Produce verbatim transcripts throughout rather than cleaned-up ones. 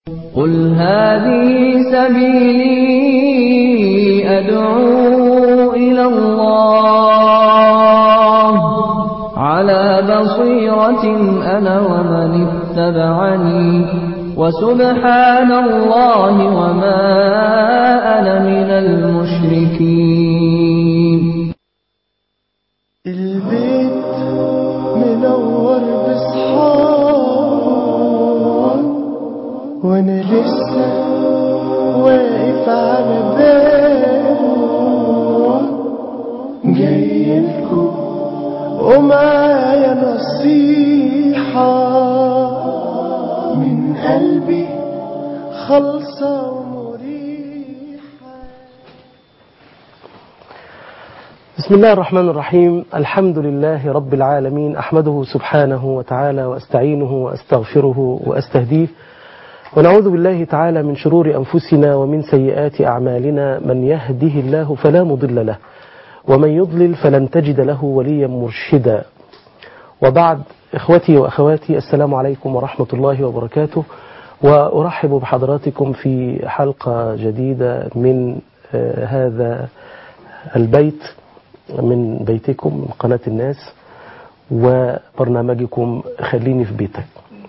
قل هذه سبيلي أدعو إلى الله على بصيرة أنا ومن اتبعني وسبحان الله وما أنا من المشركين. البيت منور بصحاب وانا لسه واقف على باب جايلكم ومعايا نصيحة من قلبي خالصة ومريحة. بسم الله الرحمن الرحيم. الحمد لله رب العالمين، أحمده سبحانه وتعالى وأستعينه وأستغفره وأستهديه، ونعوذ بالله تعالى من شرور أنفسنا ومن سيئات أعمالنا. من يهده الله فلا مضل له ومن يضلل فلن تجد له وليا مرشدا. وبعد، إخوتي وأخواتي، السلام عليكم ورحمة الله وبركاته، وأرحب بحضراتكم في حلقة جديدة من هذا البيت، من بيتكم، من قناة الناس، وبرنامجكم خليني في بيتك.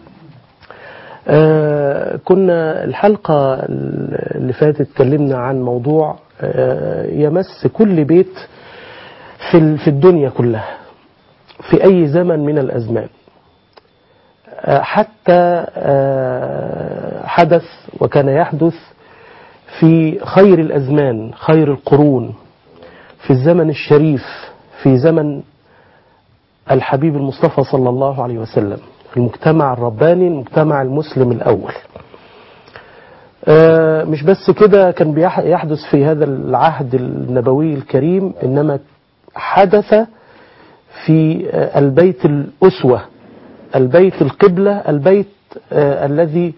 آه كنا الحلقة اللي فاتت اتكلمنا عن موضوع آه يمس كل بيت في في الدنيا كلها في أي زمن من الأزمان، آه حتى آه حدث وكان يحدث في خير الأزمان، خير القرون، في الزمن الشريف، في زمن الحبيب المصطفى صلى الله عليه وسلم، المجتمع الرباني، المجتمع المسلم الأول. آه مش بس كده كان بيحدث في هذا العهد النبوي الكريم، إنما حدث في آه البيت الأسوة، البيت القبلة، البيت آه الذي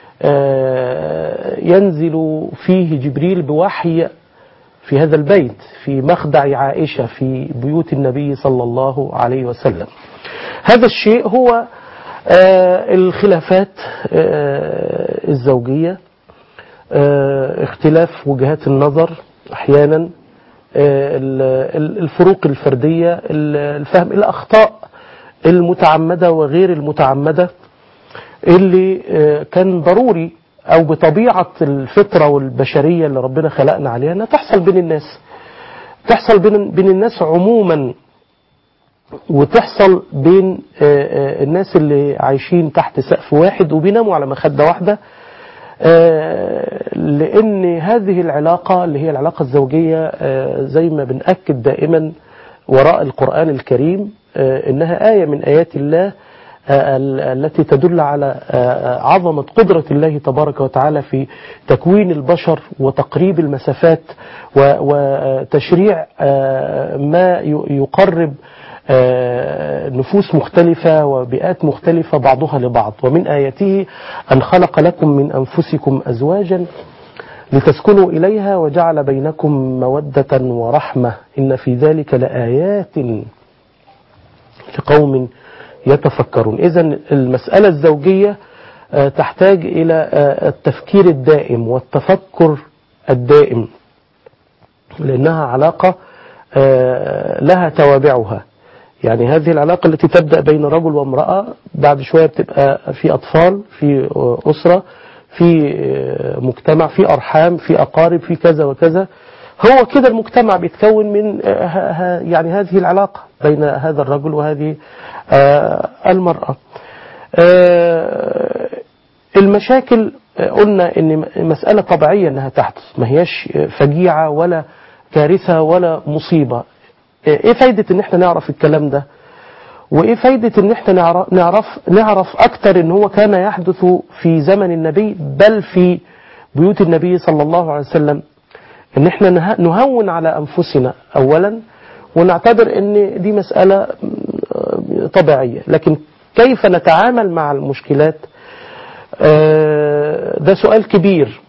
آه ينزل فيه جبريل بوحي في هذا البيت، في مخدع عائشة، في بيوت النبي صلى الله عليه وسلم. هذا الشيء هو آه الخلافات آه الزوجية، آه اختلاف وجهات النظر أحيانا، آه الفروق الفردية، الفهم، الأخطاء المتعمدة وغير المتعمدة، اللي آه كان ضروري أو بطبيعة الفطرة والبشرية اللي ربنا خلقنا عليها أنها تحصل بين الناس، تحصل بين, بين الناس عموما، وتحصل بين الناس اللي عايشين تحت سقف واحد وبيناموا على مخدة واحدة، لأن هذه العلاقة اللي هي العلاقة الزوجية زي ما بنأكد دائما وراء القرآن الكريم إنها آية من آيات الله التي تدل على عظمة قدرة الله تبارك وتعالى في تكوين البشر وتقريب المسافات وتشريع ما يقرب نفوس مختلفة وبيئات مختلفة بعضها لبعض. ومن آياته أن خلق لكم من أنفسكم أزواجا لتسكنوا إليها وجعل بينكم مودة ورحمة إن في ذلك لآيات لقوم يتفكرون. إذن المسألة الزوجية تحتاج إلى التفكير الدائم والتفكر الدائم، لأنها علاقة لها توابعها. يعني هذه العلاقة التي تبدأ بين رجل وامرأة بعد شوية بتبقى في أطفال، في أسرة، في مجتمع، في أرحام، في أقارب، في كذا وكذا. هو كده المجتمع بيتكون من يعني هذه العلاقة بين هذا الرجل وهذه المرأة. المشاكل قلنا إن مسألة طبيعية أنها تحدث، ما هيش فجيعة ولا كارثة ولا مصيبة. ايه فايدة ان احنا نعرف الكلام ده، وايه فايدة ان احنا نعرف نعرف, نعرف اكتر ان هو كان يحدث في زمن النبي، بل في بيوت النبي صلى الله عليه وسلم، ان احنا نهون على انفسنا اولا ونعتبر ان دي مسألة طبيعية. لكن كيف نتعامل مع المشكلات، ده سؤال كبير.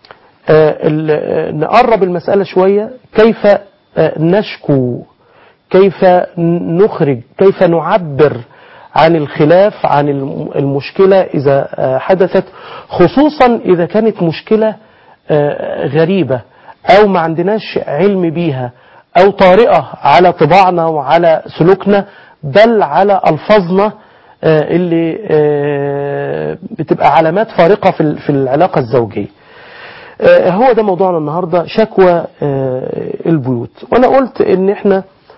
نقرب المسألة شوية، كيف نشكو، كيف نخرج، كيف نعبر عن الخلاف، عن المشكلة إذا حدثت، خصوصا إذا كانت مشكلة غريبة أو ما عندناش علم بيها أو طارئة على طباعنا وعلى سلوكنا، بل على ألفاظنا اللي بتبقى علامات فارقة في العلاقة الزوجية. هو ده موضوعنا النهاردة، شكوى البيوت. وأنا قلت إن إحنا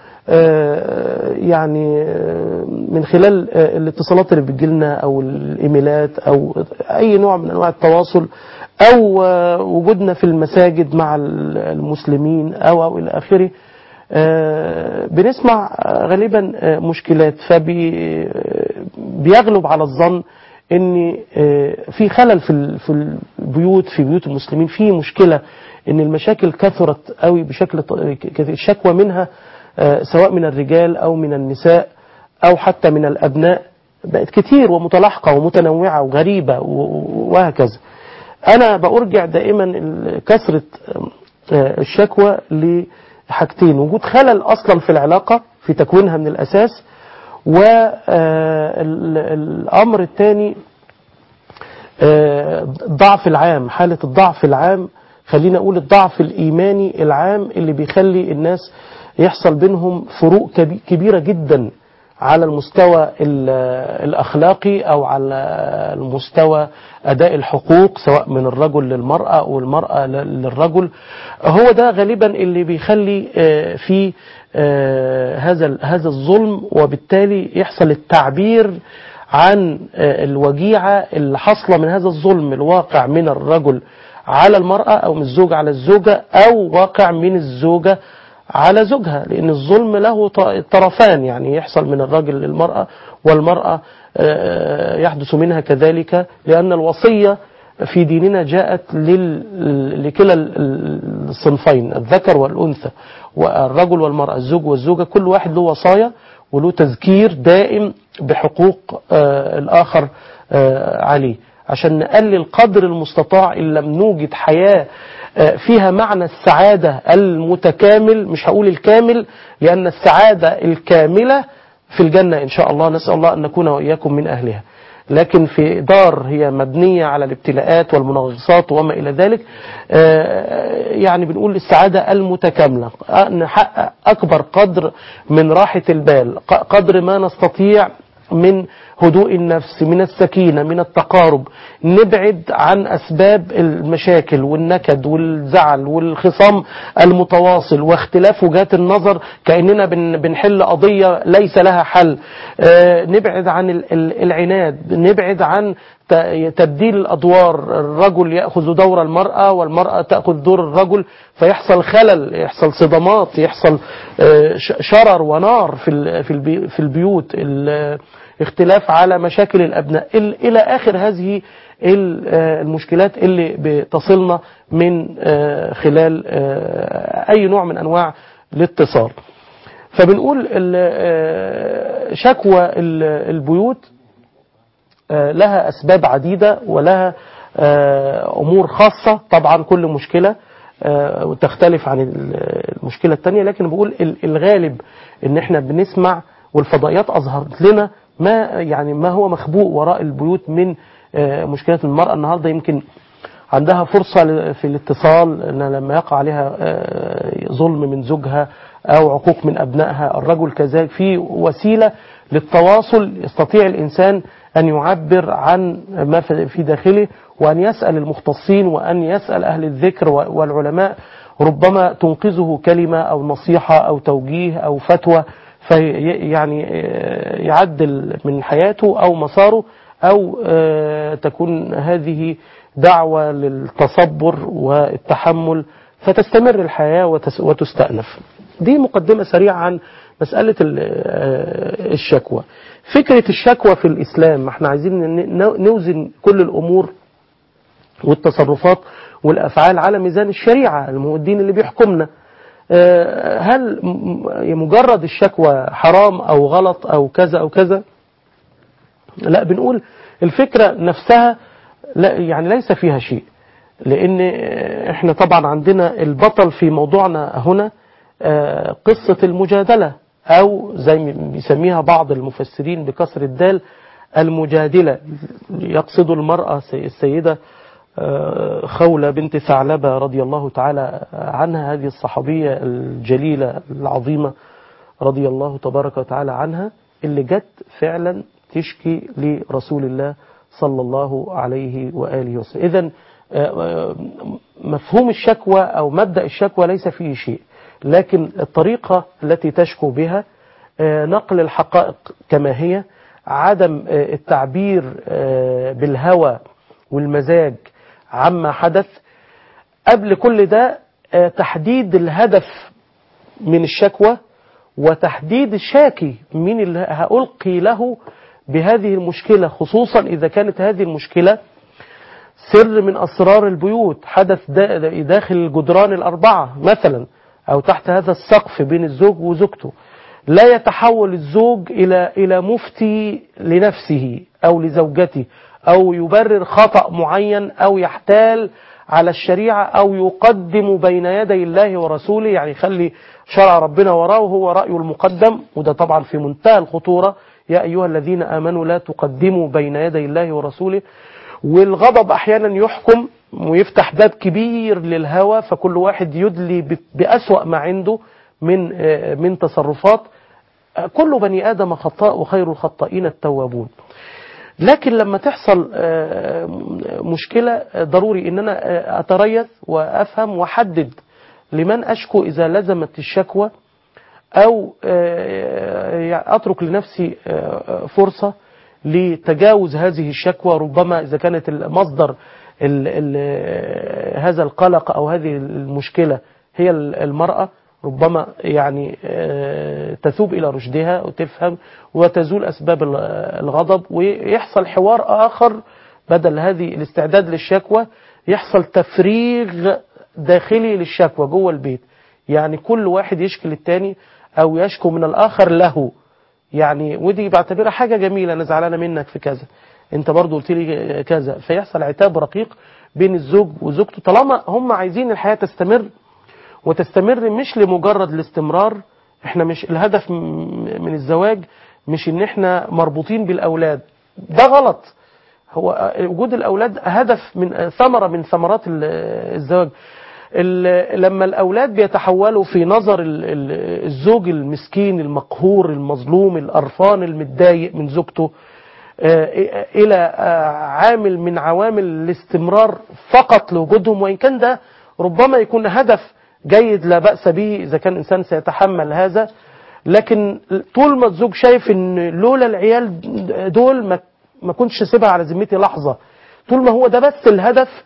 يعني من خلال الاتصالات اللي بتجيلنا أو الإيميلات أو أي نوع من أنواع التواصل أو وجودنا في المساجد مع المسلمين أو أو إلى آخره، بنسمع غالبا مشكلات، فبيغلب على الظن ان في خلل في في البيوت، في بيوت المسلمين في مشكلة، ان المشاكل كثرت قوي بشكل الشكوى منها سواء من الرجال او من النساء او حتى من الابناء بقت كتير ومتلاحقة ومتنوعة وغريبة وهكذا. انا بأرجع دائما كثرة الشكوى لحاجتين: وجود خلل اصلا في العلاقة في تكوينها من الاساس، والأمر الثاني الضعف العام، حالة الضعف العام، خلينا أقول الضعف الإيماني العام اللي بيخلي الناس يحصل بينهم فروق كبيرة جدا على المستوى الأخلاقي أو على المستوى أداء الحقوق، سواء من الرجل للمرأة أو المرأة للرجل. هو ده غالبا اللي بيخلي في هذا هذا الظلم، وبالتالي يحصل التعبير عن الوجيعة اللي حصل من هذا الظلم الواقع من الرجل على المرأة أو من الزوج على الزوجة أو واقع من الزوجة على زوجها، لأن الظلم له طرفان، يعني يحصل من الرجل للمرأة والمرأة يحدث منها كذلك، لأن الوصية في ديننا جاءت لكلا الصنفين، الذكر والأنثى، والرجل والمرأة، الزوج والزوجة، كل واحد له وصايا وله تذكير دائم بحقوق الآخر عليه، عشان نقلل قدر المستطاع إن لم نوجد حياة فيها معنى السعادة المتكامل، مش هقول الكامل، لأن السعادة الكاملة في الجنة إن شاء الله، نسأل الله أن نكون وإياكم من أهلها، لكن في دار هي مبنية على الابتلاءات والمنغصات وما إلى ذلك، يعني بنقول السعادة المتكاملة، نحقق أكبر قدر من راحة البال، قدر ما نستطيع من هدوء النفس، من السكينة، من التقارب، نبعد عن أسباب المشاكل والنكد والزعل والخصام المتواصل واختلاف وجهات النظر كأننا بنحل قضية ليس لها حل، نبعد عن العناد، نبعد عن تبديل الأدوار، الرجل يأخذ دور المرأة والمرأة تأخذ دور الرجل، فيحصل خلل، يحصل صدمات، يحصل شرر ونار في البيوت، اختلاف على مشاكل الأبناء، إلى آخر هذه المشكلات اللي بتصلنا من خلال أي نوع من أنواع الاتصال. فبنقول شكوى البيوت لها أسباب عديدة ولها أمور خاصة، طبعا كل مشكلة وتختلف عن المشكلة التانية، لكن بقول الغالب ان احنا بنسمع والفضائيات أظهرت لنا ما يعني ما هو مخبوء وراء البيوت من مشكلات المرأة. النهاردة يمكن عندها فرصة في الاتصال أن لما يقع عليها ظلم من زوجها أو عقوق من أبنائها، الرجل كذلك، في وسيلة للتواصل يستطيع الإنسان أن يعبر عن ما في داخله، وأن يسأل المختصين وأن يسأل أهل الذكر والعلماء، ربما تنقذه كلمة أو نصيحة أو توجيه أو فتوى، فيعني يعدل من حياته أو مساره، أو تكون هذه دعوة للتصبر والتحمل فتستمر الحياة وتستأنف. دي مقدمة سريعة عن مسألة الشكوى. فكرة الشكوى في الإسلام، احنا عايزين نوزن كل الأمور والتصرفات والأفعال على ميزان الشريعة، الدين اللي بيحكمنا. هل مجرد الشكوى حرام أو غلط أو كذا أو كذا؟ لا، بنقول الفكرة نفسها لا، يعني ليس فيها شيء، لأن احنا طبعا عندنا البطل في موضوعنا هنا قصة المجادلة أو زي ما بيسميها بعض المفسرين بكسر الدال المجادلة. يقصد المرأة السيدة خولة بنت ثعلبة رضي الله تعالى عنها، هذه الصحابية الجليلة العظيمة رضي الله تبارك وتعالى عنها، اللي جت فعلا تشكي لرسول الله صلى الله عليه وآله وسلم. إذن مفهوم الشكوى أو مبدأ الشكوى ليس فيه شيء، لكن الطريقة التي تشكو بها نقل الحقائق كما هي، عدم التعبير بالهوى والمزاج عما حدث. قبل كل ده تحديد الهدف من الشكوى، وتحديد الشاكي مين اللي هألقي له بهذه المشكلة، خصوصا إذا كانت هذه المشكلة سر من أسرار البيوت، حدث داخل الجدران الأربعة مثلا، أو تحت هذا السقف بين الزوج وزوجته. لا يتحول الزوج إلى إلى مفتي لنفسه أو لزوجته، أو يبرر خطأ معين، أو يحتال على الشريعة، أو يقدم بين يدي الله ورسوله، يعني يخلي شرع ربنا وراه وهو رأيه المقدم، وده طبعا في منتهى الخطورة. يا أيها الذين آمنوا لا تقدموا بين يدي الله ورسوله. والغضب أحيانا يحكم ويفتح باب كبير للهوى، فكل واحد يدلي بأسوأ ما عنده من من تصرفات. كل بني آدم خطاء وخير الخطائين التوابون. لكن لما تحصل مشكلة ضروري ان انا اتريث وافهم واحدد لمن اشكو اذا لزمت الشكوى، او اترك لنفسي فرصة لتجاوز هذه الشكوى. ربما اذا كانت المصدر ال ال هذا القلق او هذه المشكلة هي المرأة، ربما يعني تثوب إلى رشدها وتفهم وتزول أسباب الغضب، ويحصل حوار آخر بدل هذه الاستعداد للشكوى، يحصل تفريغ داخلي للشكوى جوه البيت. يعني كل واحد يشكي للتاني أو يشكو من الآخر له، يعني ودي بعتبرها حاجة جميلة، أنا زعلانة منك في كذا، أنت برضو قلت لي كذا، فيحصل عتاب رقيق بين الزوج وزوجته، طالما هم عايزين الحياة تستمر وتستمر مش لمجرد الاستمرار. احنا مش الهدف من الزواج مش ان احنا مربوطين بالاولاد، ده غلط. هو وجود الاولاد هدف من ثمرة من ثمرات الزواج. لما الاولاد بيتحولوا في نظر الزوج المسكين المقهور المظلوم القرفان المتضايق من زوجته الى عامل من عوامل الاستمرار فقط لوجودهم، وان كان ده ربما يكون هدف جيد لا بأس به إذا كان الإنسان سيتحمل هذا، لكن طول ما الزوج شايف إن لولا العيال دول ما ما كنتش سيبها على ذمتي لحظة، طول ما هو ده بس الهدف،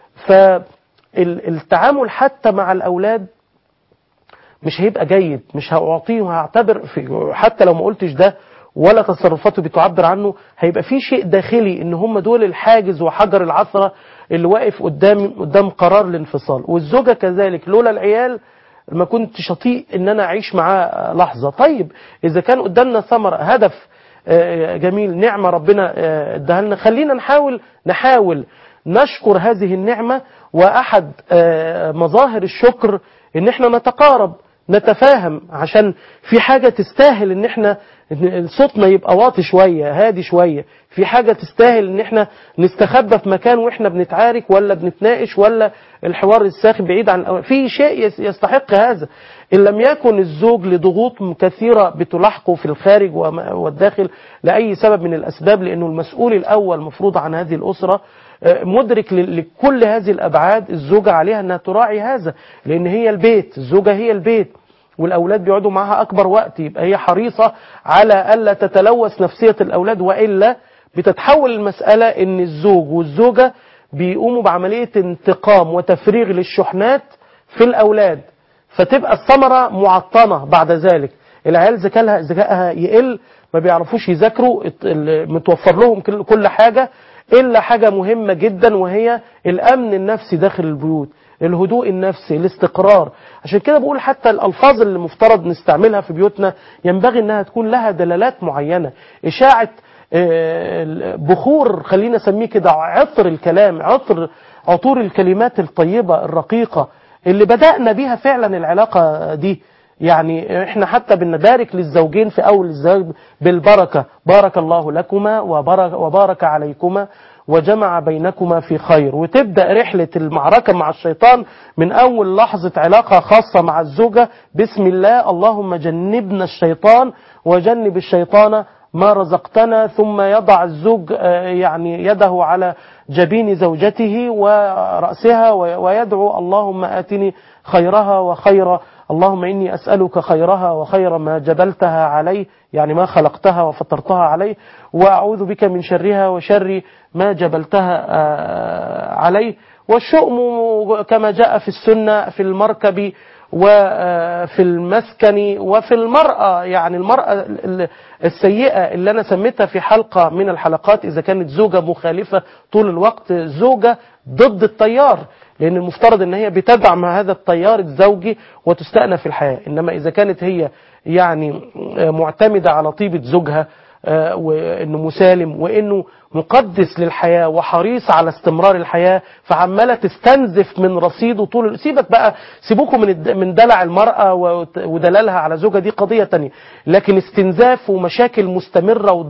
فالتعامل حتى مع الأولاد مش هيبقى جيد، مش هأعطيه، هعتبر في حتى لو ما قلتش ده ولا تصرفاته بتعبر عنه، هيبقى في شيء داخلي إن هم دول الحاجز وحجر العثرة اللي واقف قدام قدام قرار الانفصال. والزوجة كذلك، لولا العيال ما كنت شطيء ان انا اعيش معاه لحظة. طيب اذا كان قدامنا ثمرة هدف جميل، نعمة ربنا اداها لنا، خلينا نحاول نحاول نشكر هذه النعمة. واحد مظاهر الشكر ان احنا نتقارب نتفاهم، عشان في حاجة تستاهل ان احنا صوتنا يبقى واطي شوية هادي شوية، في حاجة تستاهل ان احنا نستخبى في مكان واحنا بنتعارك ولا بنتناقش ولا الحوار الساخن بعيد عن في شيء يستحق هذا. ان لم يكن الزوج لضغوط كثيرة بتلاحقه في الخارج والداخل لأي سبب من الأسباب، لأنه المسؤول الأول مفروض عن هذه الأسرة، مدرك لكل هذه الأبعاد، الزوجة عليها أنها تراعي هذا، لأن هي البيت، الزوجة هي البيت والأولاد بيقعدوا معها أكبر وقت، يبقى هي حريصة على ألا تتلوث نفسية الأولاد، وإلا بتتحول المسألة أن الزوج والزوجة بيقوموا بعملية انتقام وتفريغ للشحنات في الأولاد، فتبقى الثمرة معطنة بعد ذلك. العيال ذكائها ذكائها يقل، ما بيعرفوش يذاكروا، متوفر لهم كل حاجة إلا حاجة مهمة جدا، وهي الأمن النفسي داخل البيوت، الهدوء النفسي، الاستقرار. عشان كده بقول حتى الألفاظ اللي مفترض نستعملها في بيوتنا ينبغي أنها تكون لها دلالات معينة. إشاعة بخور، خلينا نسميه كده، عطر الكلام، عطر عطور الكلمات الطيبة الرقيقة اللي بدأنا بيها فعلا العلاقة دي. يعني احنا حتى بنبارك للزوجين في اول الزواج بالبركة، بارك الله لكما وبارك, وبارك عليكما وجمع بينكما في خير. وتبدأ رحلة المعركة مع الشيطان من أول لحظة علاقة خاصة مع الزوجة، بسم الله اللهم جنبنا الشيطان وجنب الشيطان ما رزقتنا. ثم يضع الزوج يعني يده على جبين زوجته ورأسها ويدعو اللهم آتني خيرها وخير، اللهم إني أسألك خيرها وخير ما جبلتها عليه، يعني ما خلقتها وفطرتها عليه، وأعوذ بك من شرها وشر ما جبلتها عليه. والشؤم كما جاء في السنة في المركب وفي المسكن وفي المرأة، يعني المرأة السيئة اللي أنا سميتها في حلقة من الحلقات إذا كانت زوجة مخالفة طول الوقت، زوجة ضد التيار، لأن المفترض أن هي بتدعم هذا التيار الزوجي وتستأنف في الحياة. إنما إذا كانت هي يعني معتمدة على طيبة زوجها وإنه مسالم وإنه مقدس للحياة وحريص على استمرار الحياة، فعمالة تستنزف من رصيده طول. سيبك بقى، سيبوكم من من دلع المرأة ودلالها على زوجها، دي قضية تانية، لكن استنزاف ومشاكل مستمرة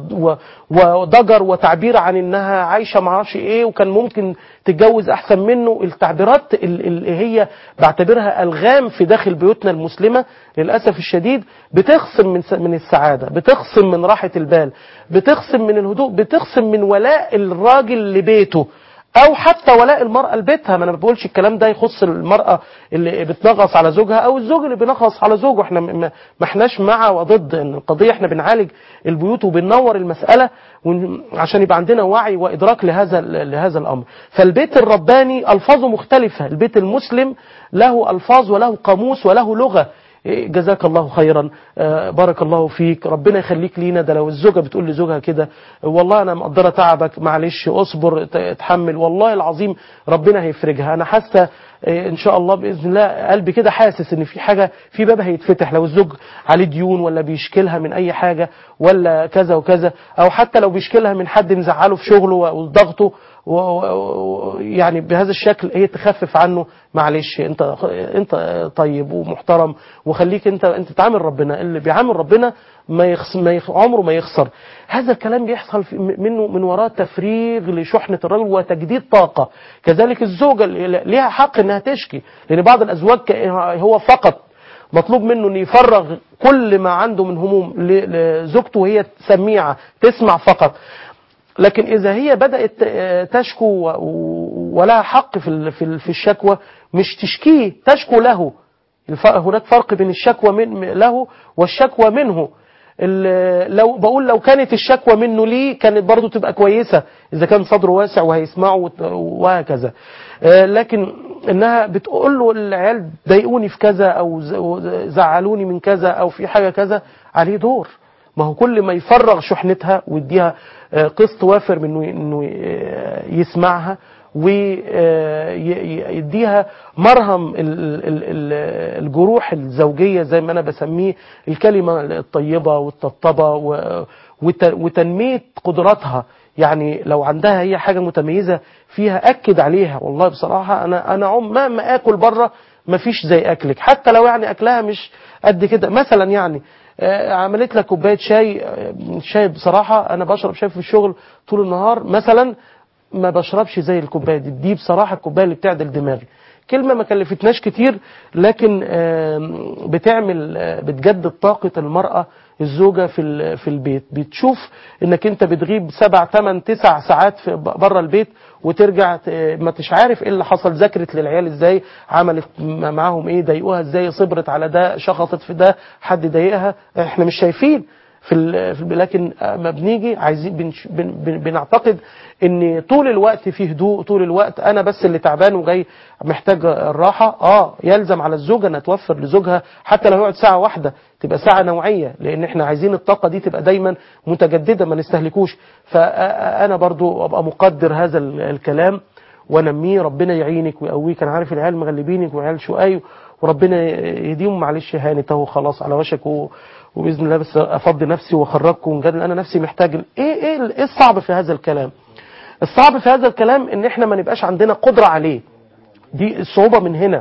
وضجر وتعبير عن انها عايشة معرفش ايه وكان ممكن تتجوز احسن منه، التعبيرات اللي هي بعتبرها الغام في داخل بيوتنا المسلمة للأسف الشديد بتخصم من من السعادة، بتخصم من راحة البال، بتخصم من الهدوء، بتخصم من ولاء الراجل لبيته او حتى ولاء المرأة لبيتها. ما انا ما بقولش الكلام ده يخص المرأة اللي بتنغص على زوجها او الزوج اللي بينغص على زوجه، احنا ما احناش مع وضد ان القضية، احنا بنعالج البيوت وبننور المسألة عشان يبقى عندنا وعي وادراك لهذا لهذا الامر. فالبيت الرباني الفاظه مختلفة، البيت المسلم له الفاظ وله قاموس وله لغة. جزاك الله خيرا، بارك الله فيك، ربنا يخليك لينا. ده لو الزوجة بتقول لزوجها كده والله أنا مقدرة تعبك، معلش اصبر اتحمل، والله العظيم ربنا هيفرجها. أنا حاسة إن شاء الله بإذن الله، قلبي كده حاسس إن في حاجة، في باب هيتفتح. لو الزوج عليه ديون ولا بيشكلها من أي حاجة ولا كذا وكذا، أو حتى لو بيشكلها من حد مزعله في شغله وضغطه يعني بهذا الشكل، هي تخفف عنه، معلش انت انت طيب ومحترم وخليك انت انت تعامل ربنا، اللي بيعامل ربنا ما يخسر، ما يخ... عمره ما يخسر. هذا الكلام بيحصل منه من وراء تفريغ لشحنة الرجل وتجديد طاقة. كذلك الزوجة ليها حق انها تشكي، لان بعض الازواج هو فقط مطلوب منه ان يفرغ كل ما عنده من هموم لزوجته وهي سميعة تسمع فقط. لكن إذا هي بدأت تشكو ولها حق في في الشكوى، مش تشكيه، تشكو له. هناك فرق بين الشكوى من له والشكوى منه. لو بقول لو كانت الشكوى منه ليه كانت برضو تبقى كويسة إذا كان صدره واسع وهيسمعه وهكذا، لكن إنها بتقول له العيال ضايقوني في كذا أو زعلوني من كذا أو في حاجة كذا، عليه دور. ما هو كل ما يفرغ شحنتها ويديها قسط وافر من انه يسمعها ويديها مرهم الجروح الزوجية زي ما انا بسميه، الكلمة الطيبة والطبطبة وتنمية قدراتها. يعني لو عندها هي حاجة متميزة فيها أكد عليها، والله بصراحة أنا أنا عم ما أكل بره ما فيش زي أكلك، حتى لو يعني أكلها مش قد كده. مثلا يعني عملت لك كوبايه شاي، شاي بصراحه انا بشرب شاي في الشغل طول النهار مثلا، ما بشربش زي الكوبايه دي دي بصراحه الكوبايه اللي بتعدل دماغي. كلمه ما كلفتناش كتير، لكن بتعمل بتجدد طاقه المراه الزوجه في في البيت. بتشوف انك انت بتغيب سبع ثمان تسع ساعات في بره البيت وترجع ما تش عارف ايه اللي حصل، ذاكرت للعيال ازاي، عملت معاهم ايه، ضايقوها ازاي، صبرت على ده، شخطت في ده، حد ضايقها، احنا مش شايفين في, في لكن ما بنيجي عايزين بن بن بنعتقد ان طول الوقت فيه هدوء، طول الوقت انا بس اللي تعبان وجاي محتاج الراحه. اه يلزم على الزوجه انها توفر لزوجها حتى لو يقعد ساعه واحده تبقى ساعه نوعيه، لان احنا عايزين الطاقه دي تبقى دايما متجدده ما نستهلكوش. فانا برضو ابقى مقدر هذا الكلام ونميه، ربنا يعينك ويقويك. انا عارف العيال مغلبينك وعيال شقاي وربنا يهديهم، معلش هانت اهو خلاص على وشك و... وباذن الله بس افضي نفسي واخرجكم ونجادل. انا نفسي محتاج ايه ايه ايه الصعب في هذا الكلام؟ الصعب في هذا الكلام ان احنا ما نبقاش عندنا قدره عليه، دي الصعوبه من هنا،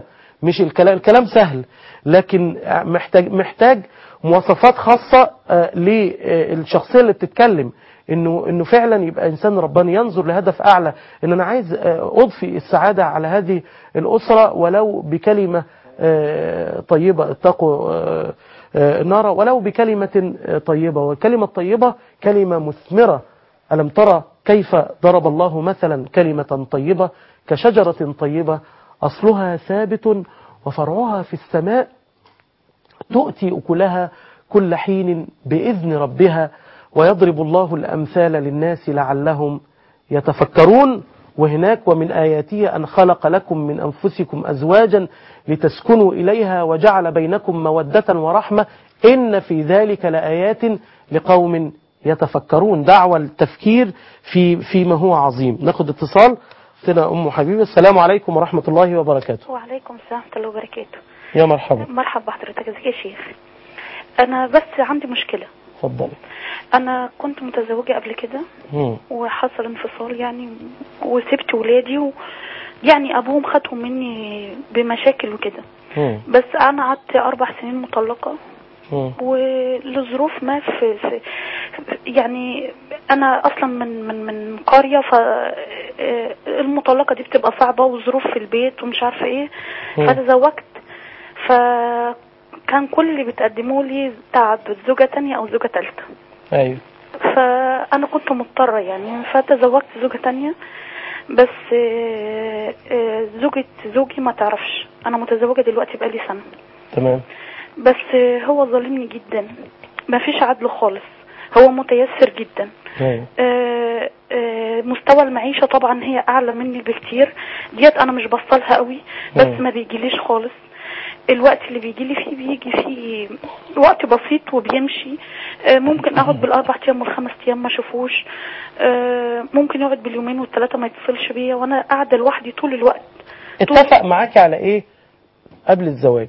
مش الكلام الكلام سهل، لكن محتاج محتاج مواصفات خاصة للشخصية اللي بتتكلم، انه انه فعلا يبقى انسان رباني ينظر لهدف اعلى، ان انا عايز اضفي السعادة على هذه الاسرة ولو بكلمة طيبة، اتقوا النار ولو بكلمة طيبة، والكلمة الطيبة كلمة مثمرة. ألم ترى كيف ضرب الله مثلا كلمة طيبة كشجرة طيبة أصلها ثابت وفرعها في السماء تؤتي أكلها كل حين بإذن ربها ويضرب الله الأمثال للناس لعلهم يتفكرون. وهناك ومن آياته أن خلق لكم من أنفسكم أزواجا لتسكنوا إليها وجعل بينكم مودة ورحمة إن في ذلك لآيات لقوم يتفكرون. دعوة التفكير في فيما هو عظيم. ناخد اتصال. سنة أم حبيبة، السلام عليكم ورحمة الله وبركاته. وعليكم السلام ورحمة الله وبركاته. يا مرحبا. مرحبا بحضرتك، ازيك يا شيخ؟ أنا بس عندي مشكلة. اتفضلي. أنا كنت متزوجة قبل كده وحصل انفصال يعني، وسبت ولادي و... يعني أبوهم خدهم مني بمشاكل وكده، بس أنا قعدت أربع سنين مطلقة ولظروف ما في, في يعني أنا أصلا من من من قرية، فالمطلقة دي بتبقى صعبة وظروف في البيت ومش عارفة إيه، فتزوجت. فكان كل اللي بتقدموا لي تعب زوجة تانية أو زوجة تالتة. أيوة. فأنا كنت مضطرة يعني، فتزوجت زوجة تانية، بس زوجة زوجي ما تعرفش أنا متزوجة دلوقتي بقالي سنة. تمام. بس هو ظالمني جدا، ما فيش عدل خالص، هو متيسر جدا. أيوة. آه آه مستوى المعيشة طبعا هي أعلى مني بكتير، ديت أنا مش بصلها قوي، بس أيوة. ما بيجيليش خالص. الوقت اللي بيجيلي فيه بيجي فيه وقت بسيط وبيمشي. آه ممكن أقعد بالأربع أيام والخمس أيام ما شوفوش، آه ممكن يقعد باليومين والثلاثة ما يتصلش بيا، وأنا قاعدة لوحدي طول الوقت. اتفق معاكي على إيه قبل الزواج؟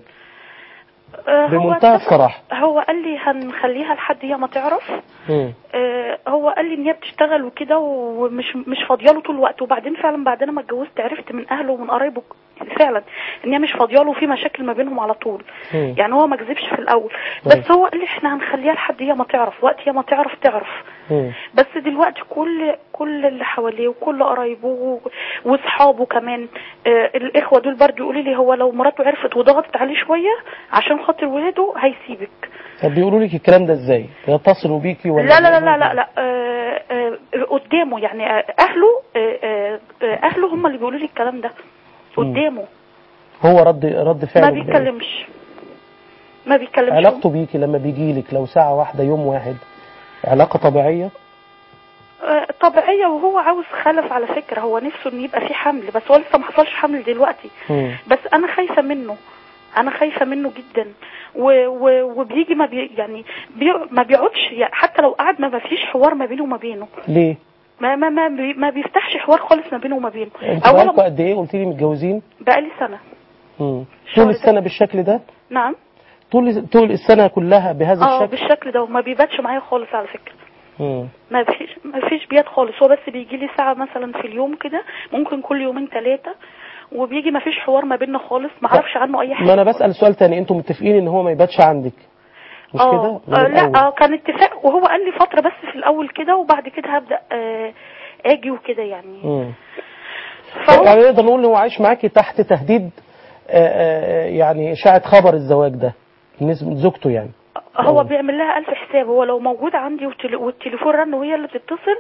بمنتهى الصراحة. هو قال لي هنخليها لحد هي ما تعرف. آه هو قال لي ان هي بتشتغل وكده ومش مش فاضيه له طول الوقت، وبعدين فعلا بعد ما اتجوزت عرفت من اهله ومن قرايبه فعلا ان هي مش فاضيه له وفي مشاكل ما بينهم على طول. مم. يعني هو ما كذبش في الاول، بس مم. هو قال لي احنا هنخليها لحد هي ما تعرف، وقت هي ما تعرف تعرف. مم. بس دلوقتي كل كل اللي حواليه وكل قرايبه واصحابه كمان، آه الاخوه دول برضه يقولوا لي هو لو مراته عرفت وضغطت عليه شويه عشان خاطر ولاده هيسيبك. طب بيقولوا لك الكلام ده ازاي؟ يتصلوا بيكي ولا لا لا لا لا لا آه آه قدامه يعني، اهله آه آه اهله هم اللي بيقولوا لي الكلام ده قدامه. هو رد رد فعله ما بيتكلمش ما بيتكلمش. علاقته بيكي لما بيجي لك لو ساعة واحدة يوم واحد علاقة طبيعية؟ آه طبيعية، وهو عاوز خلف على فكرة، هو نفسه ان يبقى في حمل، بس هو لسه ما حصلش حمل دلوقتي. م. بس انا خايفة منه، انا خايفة منه جدا، و و وبيجي ما بي يعني بي ما بيقعدش يعني، حتى لو قعد ما فيش حوار ما بينه وما بينه. ليه؟ ما ما ما, بي ما بيفتحش حوار خالص ما بينه وما بينه. انتوا بقالكوا قد ايه؟ قلت لي متجوزين؟ بقالي سنة. امم طول السنة بالشكل ده؟ نعم. طول طول السنة كلها بهذا اه الشكل؟ بالشكل ده، وما بيباتش معايا خالص على فكرة. امم ما فيش ما فيش بيات خالص، هو بس بيجي لي ساعة مثلا في اليوم كده، ممكن كل يومين ثلاثة، وبيجي ما فيش حوار ما بيننا خالص، ما اعرفش عنه اي حاجة. ما انا بسأل سؤال تاني، انتوا متفقين ان هو ما يباتش عندك مش كده؟ اه لا اه كان اتفاق، وهو قال لي فترة بس في الاول كده، وبعد كده هبدأ آه اجي وكده يعني. امم يعني نقدر نقول ان هو عايش معاكي تحت تهديد، آآ آآ يعني اشاعة خبر الزواج ده بالنسبة لزوجته يعني. هو أوه. بيعمل لها ألف حساب، هو لو موجود عندي والتليفون رن وهي اللي بتتصل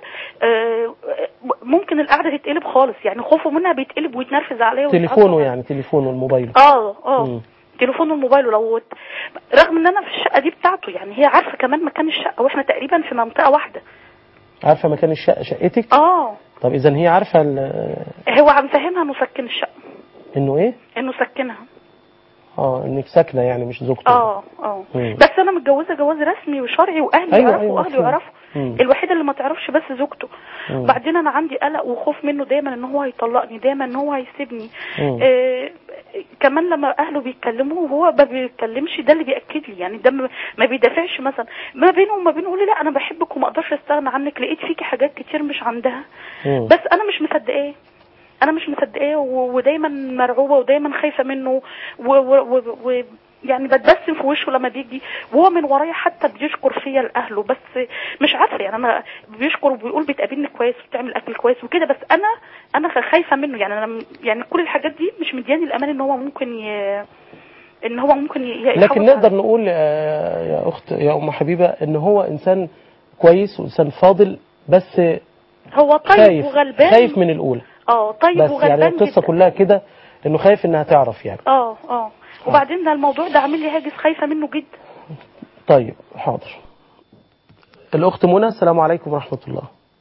ممكن القعدة تتقلب خالص يعني، خوفه منها بيتقلب ويتنرفز عليها. تليفونه يعني تليفونه الموبايل. اه اه تليفونه الموبايل. لو رغم ان انا في الشقة دي بتاعته يعني، هي عارفة كمان مكان الشقة، واحنا تقريبا في منطقة واحدة. عارفة مكان الشقة شقتك؟ اه. طب اذا هي عارفة هو عم فهمها انه سكن الشقة. انه ايه؟ انه سكنها. اه انك ساكنه يعني مش زوجته. اه اه بس انا متجوزه جواز رسمي وشرعي، واهلي أيوة يعرفوا أيوة واهلي يعرفوا. الوحيده اللي ما تعرفش بس زوجته. مم. بعدين انا عندي قلق وخوف منه دايما ان هو هيطلقني، دايما ان هو هيسيبني. آه كمان لما اهله بيتكلموا وهو ما بيتكلمش، ده اللي بياكد لي يعني، ده ما بيدافعش مثلا ما بينه وما بينه، يقول لي لا انا بحبك وما اقدرش استغنى عنك، لقيت فيكي حاجات كتير مش عندها. مم. بس انا مش مصدقاه، انا مش مصدقاه و- ودايما مرعوبه ودايما خايفه منه و, و, و, و يعني بتبسم في وشه لما بيجي، وهو من ورايا حتى بيشكر فيا لاهله، بس مش عارفه يعني انا بيشكر وبيقول بتقابلني كويس وبتعمل اكل كويس وكده، بس انا انا خايفه منه. يعني انا يعني كل الحاجات دي مش مدياني الامان ان هو ممكن ي... ان هو ممكن ي... لكن نقدر نقول يا اخت يا ام حبيبه ان هو انسان كويس وانسان فاضل، بس هو طيب خايف وغلبان، خايف من الاولى. اه طيب بس وغلبان يعني القصه جدا. كلها كده انه خايف انها تعرف يعني. اه اه وبعدين ده الموضوع ده عامل لي هاجس، خايفه منه جدا. طيب حاضر. الاخت منى، السلام عليكم ورحمه الله.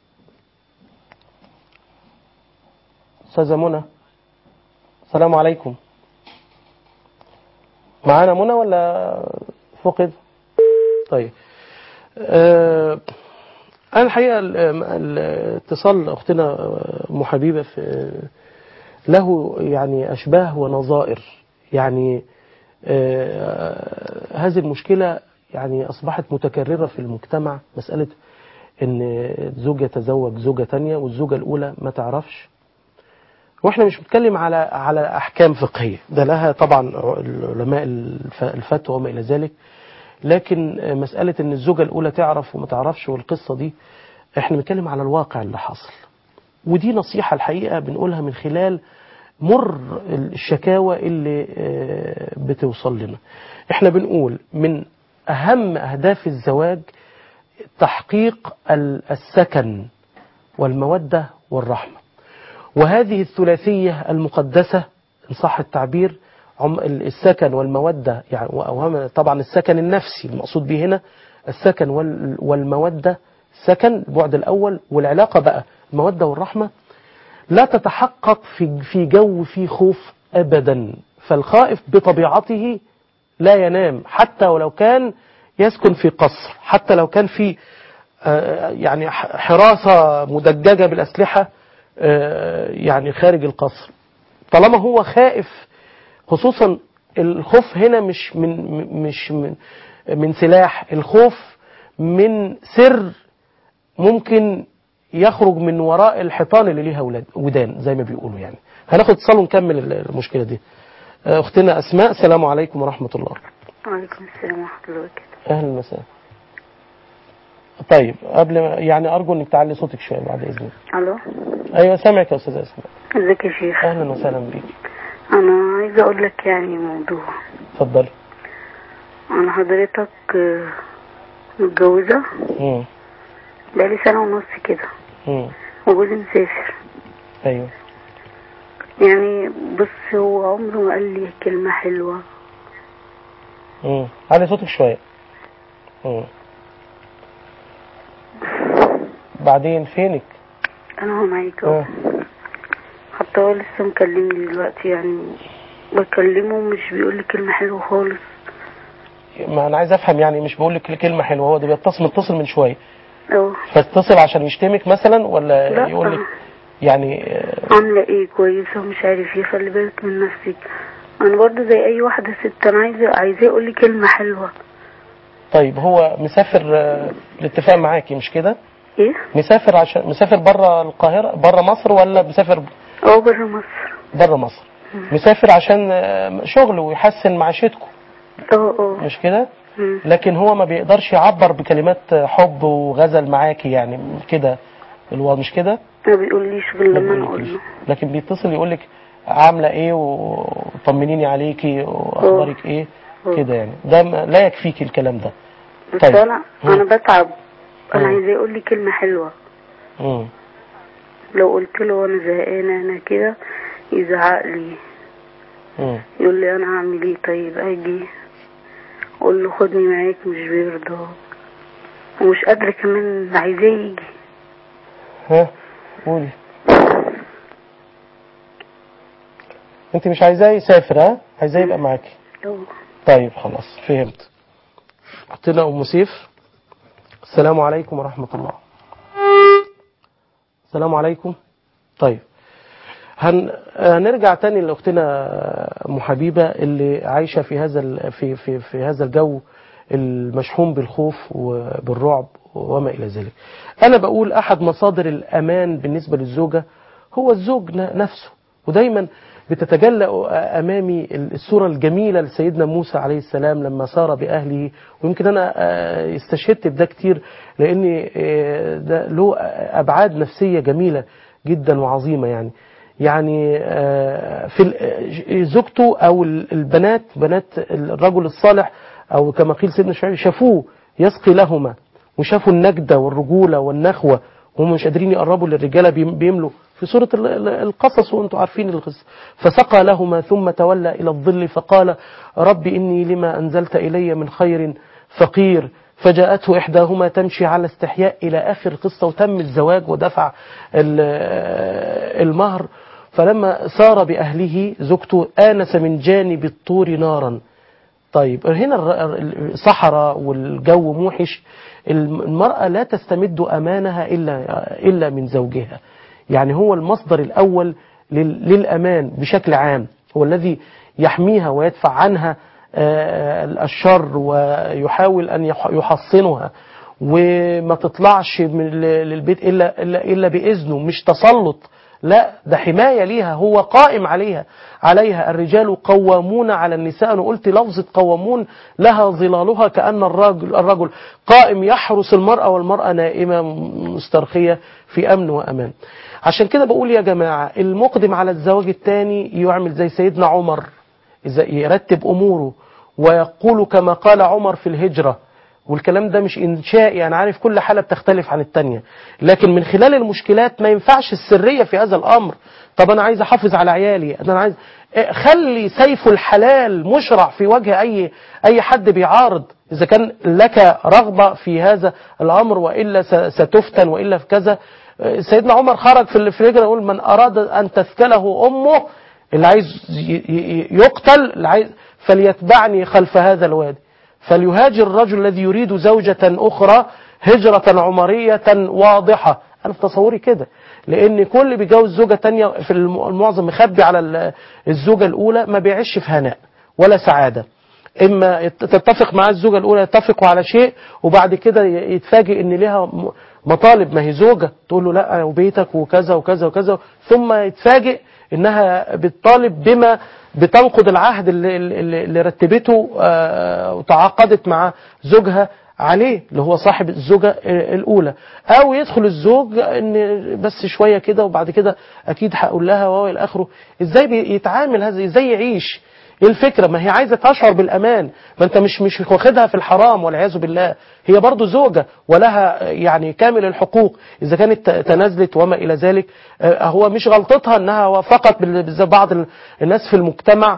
استاذه منى، السلام عليكم. معانا منى ولا فقد؟ طيب أه انا الحقيقه الاتصال اختنا ام حبيبه في له يعني اشباه ونظائر. يعني أه هذه المشكله يعني اصبحت متكرره في المجتمع، مساله ان الزوج يتزوج زوجه ثانيه والزوجه الاولى ما تعرفش. واحنا مش بنتكلم على على احكام فقهيه، ده لها طبعا علماء الفتوى وما الى ذلك، لكن مساله ان الزوجه الاولى تعرف وما تعرفش والقصه دي احنا بنتكلم على الواقع اللي حصل. ودي نصيحه الحقيقه بنقولها من خلال مر الشكاوى اللي بتوصل لنا. احنا بنقول من اهم اهداف الزواج تحقيق السكن والموده والرحمه، وهذه الثلاثية المقدسة إن صح التعبير، السكن والمودة، يعني طبعا السكن النفسي المقصود به هنا السكن والمودة، السكن البعد الأول، والعلاقة بقى المودة والرحمة لا تتحقق في في جو فيه خوف أبدا. فالخائف بطبيعته لا ينام حتى ولو كان يسكن في قصر، حتى لو كان في يعني حراسة مدججة بالأسلحة يعني خارج القصر، طالما هو خائف. خصوصا الخوف هنا مش من مش من من سلاح، الخوف من سر ممكن يخرج من وراء الحيطان اللي ليها ودان زي ما بيقولوا. يعني هناخد اتصال ونكمل المشكله دي. اختنا اسماء، السلام عليكم ورحمه الله. وعليكم السلام ورحمه الله وبركاته. اهلا وسهلا. طيب قبل ما يعني ارجو انك تعلي صوتك شويه بعد اذنك. الو. ايوه سامعك يا استاذه اسماء. ازيك يا شيخ؟ اهلا وسهلا بيك. انا عايزه اقول لك يعني موضوع. اتفضلي. انا حضرتك متجوزه امم بقالي سنه ونص كده، امم وجوزي مسافر. ايوه. يعني بص هو عمره ما قال لي كلمه حلوه. امم علي صوتك شويه. امم بعدين فينك؟ انا هو معاك اهو. حتى هو لسه مكلمني دلوقتي، يعني بكلمه مش بيقول لي كلمه حلوه خالص. ما انا عايز افهم، يعني مش بقول لك كلمه حلوه، هو ده بيتصل متصل من شويه اه فاتصل عشان يشتمك مثلا ولا يقول لك يعني عامله ايه كويسه ومش عارف ايه، خلي بالك من نفسك. انا برضه زي اي واحده ست، انا عايزه عايزاه يقول لي كلمه حلوه. طيب هو مسافر الاتفاق معاكي مش كده؟ ايه؟ مسافر عشان مسافر بره القاهره بره مصر ولا مسافر؟ اه بره مصر. بره مصر. مم. مسافر عشان شغل ويحسن معيشتكم. اه اه مش كده؟ لكن هو ما بيقدرش يعبر بكلمات حب وغزل معاكي يعني كده، الوضع مش كده؟ ما بيقوليش غير لما انا اقول له. لكن بيتصل يقول لك عامله ايه وطمنيني عليكي واخبارك ايه كده، يعني ده لا يكفيكي الكلام ده. بس طيب. انا مم. انا بتعب، انا عايزاه يقول لي كلمه حلوه. امم لو قلت له انا زهقانه انا كده يزعق لي. امم يقول لي انا اعمل ايه؟ طيب اجي اقول له خدني معاك، مش بيرضى ومش قادره كمان، عايزاه يجي. ها قولي. انت مش عايزاه يسافر؟ ها عايزاه يبقى معاكي؟ اه طيب خلاص فهمت. اختنا ام سيف، السلام عليكم ورحمه الله. السلام عليكم. طيب هن... هنرجع تاني لاختنا ام حبيبه اللي عايشه في هذا ال... في في في هذا الجو المشحون بالخوف وبالرعب وما الى ذلك. انا بقول احد مصادر الامان بالنسبه للزوجه هو الزوج نفسه. ودايما بتتجلى أمامي الصورة الجميلة لسيدنا موسى عليه السلام لما سار بأهله، ويمكن أنا استشهدت بده كتير لأن ده له أبعاد نفسية جميلة جدا وعظيمة. يعني يعني في زوجته أو البنات، بنات الرجل الصالح أو كما قيل سيدنا شعيب، شافوه يسقي لهما وشافوا النجدة والرجولة والنخوة وهم مش قادرين يقربوا للرجالة بيملوا في سورة القصص وانتم عارفين القصة. فسقى لهما ثم تولى إلى الظل فقال رب إني لما أنزلت إلي من خير فقير فجاءته إحداهما تمشي على استحياء إلى آخر القصة، وتم الزواج ودفع المهر. فلما سار بأهله زوجته آنس من جانب الطور نارا. طيب هنا صحراء والجو موحش، المرأة لا تستمد أمانها إلا إلا من زوجها. يعني هو المصدر الأول للأمان بشكل عام، هو الذي يحميها ويدفع عنها الشر ويحاول أن يحصنها وما تطلعش من للبيت إلا, إلا, إلا بإذنه، مش تسلط، لا ده حماية ليها، هو قائم عليها عليها الرجال قوامون على النساء. أنا قلت لفظة قوامون لها ظلالها، كأن الرجل, الرجل قائم يحرس المرأة والمرأة نائمة مسترخية في أمن وأمان. عشان كده بقول يا جماعة المقدم على الزواج الثاني يعمل زي سيدنا عمر، يرتب أموره ويقول كما قال عمر في الهجرة. والكلام ده مش إنشائي، أنا عارف كل حالة بتختلف عن التانية، لكن من خلال المشكلات ما ينفعش السرية في هذا الأمر. طب أنا عايز أحافظ على عيالي، أنا عايز خلي سيف الحلال مشرع في وجه أي أي حد بيعارض، إذا كان لك رغبة في هذا الأمر وإلا ستفتن وإلا في كذا. سيدنا عمر خرج في الهجرة يقول من أراد أن تثكله أمه، اللي عايز يقتل اللي عايز فليتبعني خلف هذا الوادي. فليهاجر الرجل الذي يريد زوجة أخرى هجرة عمرية واضحة. أنا في تصوري كده، لأن كل بيجوز زوجة تانية في المعظم مخبي على الزوجة الأولى، ما بيعيش في هناء ولا سعادة. إما تتفق مع الزوجة الأولى يتفقوا على شيء وبعد كده يتفاجئ إن لها مطالب، ما هي زوجة تقول له لا وبيتك وكذا وكذا وكذا، ثم يتفاجئ إنها بتطالب بما بتنقض العهد اللي, اللي رتبته وتعاقدت مع زوجها عليه اللي هو صاحب الزوجة الأولى. أو يدخل الزوج إن بس شوية كده وبعد كده أكيد هقول لها وإلى آخره. إزاي بيتعامل هذا، إزاي يعيش؟ ايه الفكرة؟ ما هي عايزة تشعر بالأمان، ما انت مش مش واخدها في الحرام والعياذ بالله، هي برضو زوجة ولها يعني كامل الحقوق. إذا كانت تنازلت وما إلى ذلك، هو مش غلطتها أنها وفقط بعض الناس في المجتمع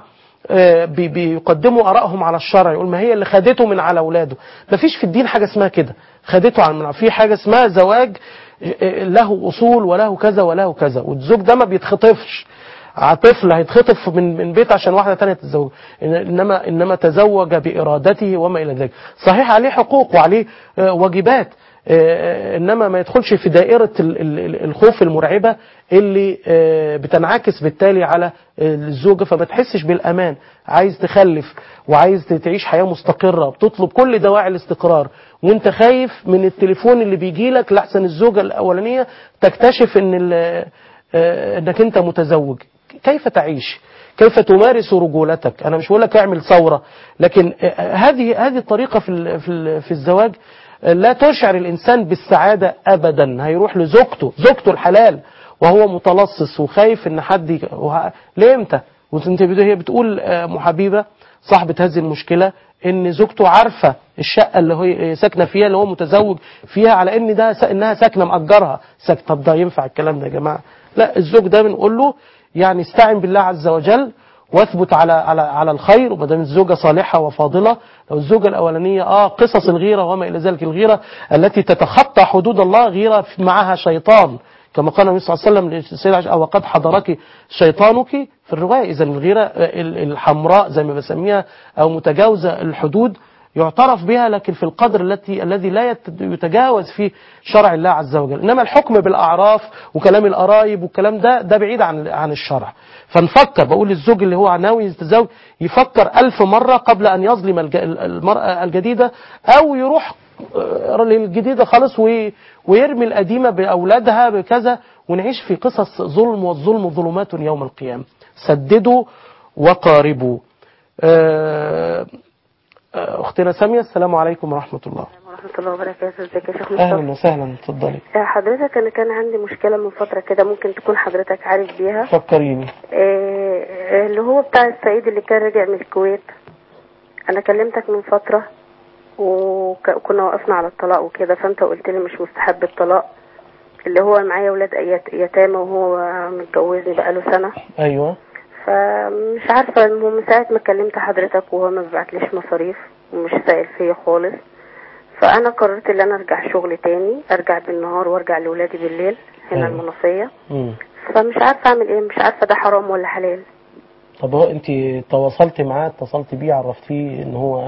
بيقدموا آرائهم على الشرع، يقول ما هي اللي خدته من على أولاده. ما فيش في الدين حاجة اسمها كده خدته عن، في حاجة اسمها زواج له أصول وله كذا وله كذا، والزوج ده ما بيتخطفش. طفل هيتخطف من من بيت عشان واحدة تانية تتزوج، إنما إنما تزوج بإرادته وما إلى ذلك. صحيح عليه حقوق وعليه واجبات، إنما ما يدخلش في دائرة الخوف المرعبة اللي بتنعكس بالتالي على الزوجة، فما تحسش بالأمان. عايز تخلف وعايز تعيش حياة مستقرة، بتطلب كل دواعي الاستقرار وانت خايف من التليفون اللي بيجي لك لحسن الزوجة الأولانية تكتشف إن انك انت متزوج. كيف تعيش؟ كيف تمارس رجولتك؟ انا مش بقول لك اعمل ثوره، لكن هذه هذه الطريقه في في في الزواج لا تشعر الانسان بالسعاده ابدا. هيروح لزوجته، زوجته الحلال، وهو متلصص وخايف ان حد وه... ليه امتى؟ وانت هي بتقول محبيبه صاحبه هذه المشكله ان زوجته عارفه الشقه اللي هي ساكنه فيها اللي هو متزوج فيها على ان ده انها ساكنه مأجرها ساكنه. طب ده ينفع الكلام ده يا جماعه؟ لا، الزوج ده بنقول له يعني استعن بالله عز وجل واثبت على على على الخير. وما دام الزوجه صالحه وفاضله، لو الزوجه الاولانيه اه قصص الغيره وما الى ذلك، الغيره التي تتخطى حدود الله، غيره معها شيطان كما قال النبي صلى الله عليه وسلم للسيدة عائشة او قد حضرك شيطانك في الروايه. اذا الغيره الحمراء زي ما بسميها او متجاوزه الحدود يعترف بها، لكن في القدر التي الذي لا يتجاوز فيه شرع الله عز وجل. انما الحكم بالاعراف وكلام القرايب والكلام ده ده بعيد عن عن الشرع. فنفكر، بقول للزوج اللي هو ناوي يتزوج يفكر ألف مرة قبل أن يظلم المرأة الجديدة أو يروح للجديدة خالص ويرمي القديمة بأولادها بكذا ونعيش في قصص ظلم، والظلم ظلمات يوم القيامة. سددوا وقاربوا. أختنا سامية، السلام عليكم ورحمة الله. ورحمة الله وبركاته. ازيك يا شيخ مصطفى؟ أهلا وسهلا، اتفضلي. حضرتك أنا كان عندي مشكلة من فترة كده، ممكن تكون حضرتك عارف بيها. فكريني. إيه اللي هو بتاع السعيد اللي كان راجع من الكويت. أنا كلمتك من فترة وكنا وقفنا على الطلاق وكده، فأنت قلت لي مش مستحب الطلاق، اللي هو معايا ولاد يتامى وهو متجوزني بقاله سنة. أيوة. فمش عارفة، من ساعة ما كلمت حضرتك وهو ما ببعتليش مصاريف ومش سائل فيا خالص، فأنا قررت ان انا ارجع شغل تاني، ارجع بالنهار وارجع لولادي بالليل هنا. أيوة. المنوفية. فمش عارفة اعمل ايه، مش عارفة ده حرام ولا حلال. طب هو انت تواصلت معاه، اتصلت بيه، عرفتيه ان هو؟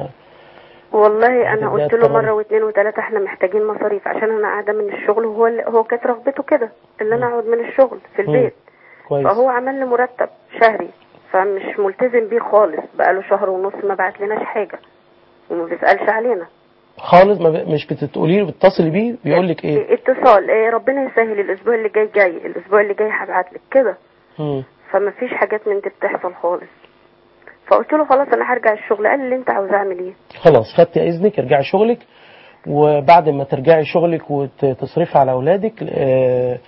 والله انا قلت له مرة واثنين وثلاثة احنا محتاجين مصاريف عشان انا قاعدة من الشغل، وهو هو كانت رغبته كده ان انا اقعد من الشغل في البيت. كويس. فهو عمل لي مرتب شهري، فمش ملتزم بيه خالص، بقاله شهر ونص ما بعت لناش حاجة وما بيسألش علينا خالص. ما ب... مش بتقولي له بتتصلي بيه بيقول لك ايه؟ اتصال إيه، ربنا يسهل الاسبوع اللي جاي جاي الاسبوع اللي جاي هبعت لك كده. فما فيش حاجات من دي بتحصل خالص. فقلت له خلاص انا هرجع الشغل. قال لي اللي انت عاوز اعمل ايه؟ خلاص خدتي اذنك ارجعي شغلك، وبعد ما ترجعي شغلك وتصرفي على اولادك اه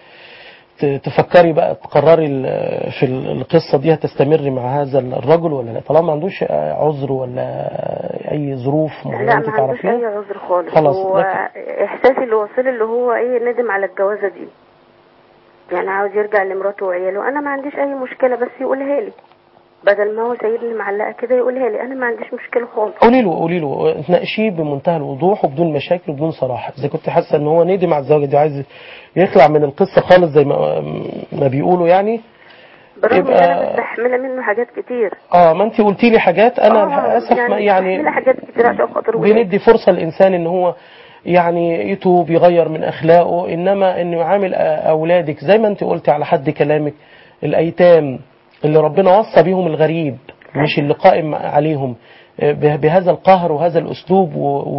تفكري بقى، تقرري في القصة دي هتستمري مع هذا الرجل ولا لا، طالما ما عندوش عذر ولا اي ظروف معينة انت تعرفيها. لا ما عندوش اي عذر خالص. خلاص. هو احساسي اللي وصل اللي هو ايه، ندم على الجوازة دي، يعني عاوز يرجع لمراته وعياله. انا ما عنديش اي مشكلة، بس يقولها لي بدل ما هو سايبني معلقة كده، يقولها لي. انا ما عنديش مشكلة خالص. قولي له قولي له اتناقشيه بمنتهى الوضوح وبدون مشاكل وبدون صراحة. اذا كنت حاسة ان هو ندم على الزواج دي، عايز يطلع من القصة خالص زي ما ما بيقولوا يعني، برغم ان انا مستحمله منه حاجات كتير. اه ما انت قلتي لي حاجات، انا للاسف يعني, يعني حاجات كتير عشان خاطر بندي فرصه للانسان ان هو يعني يتوب يغير من اخلاقه، انما انه يعامل اولادك زي ما انت قلتي على حد كلامك، الايتام اللي ربنا وصى بيهم الغريب مش اللي قائم عليهم بهذا القهر وهذا الاسلوب،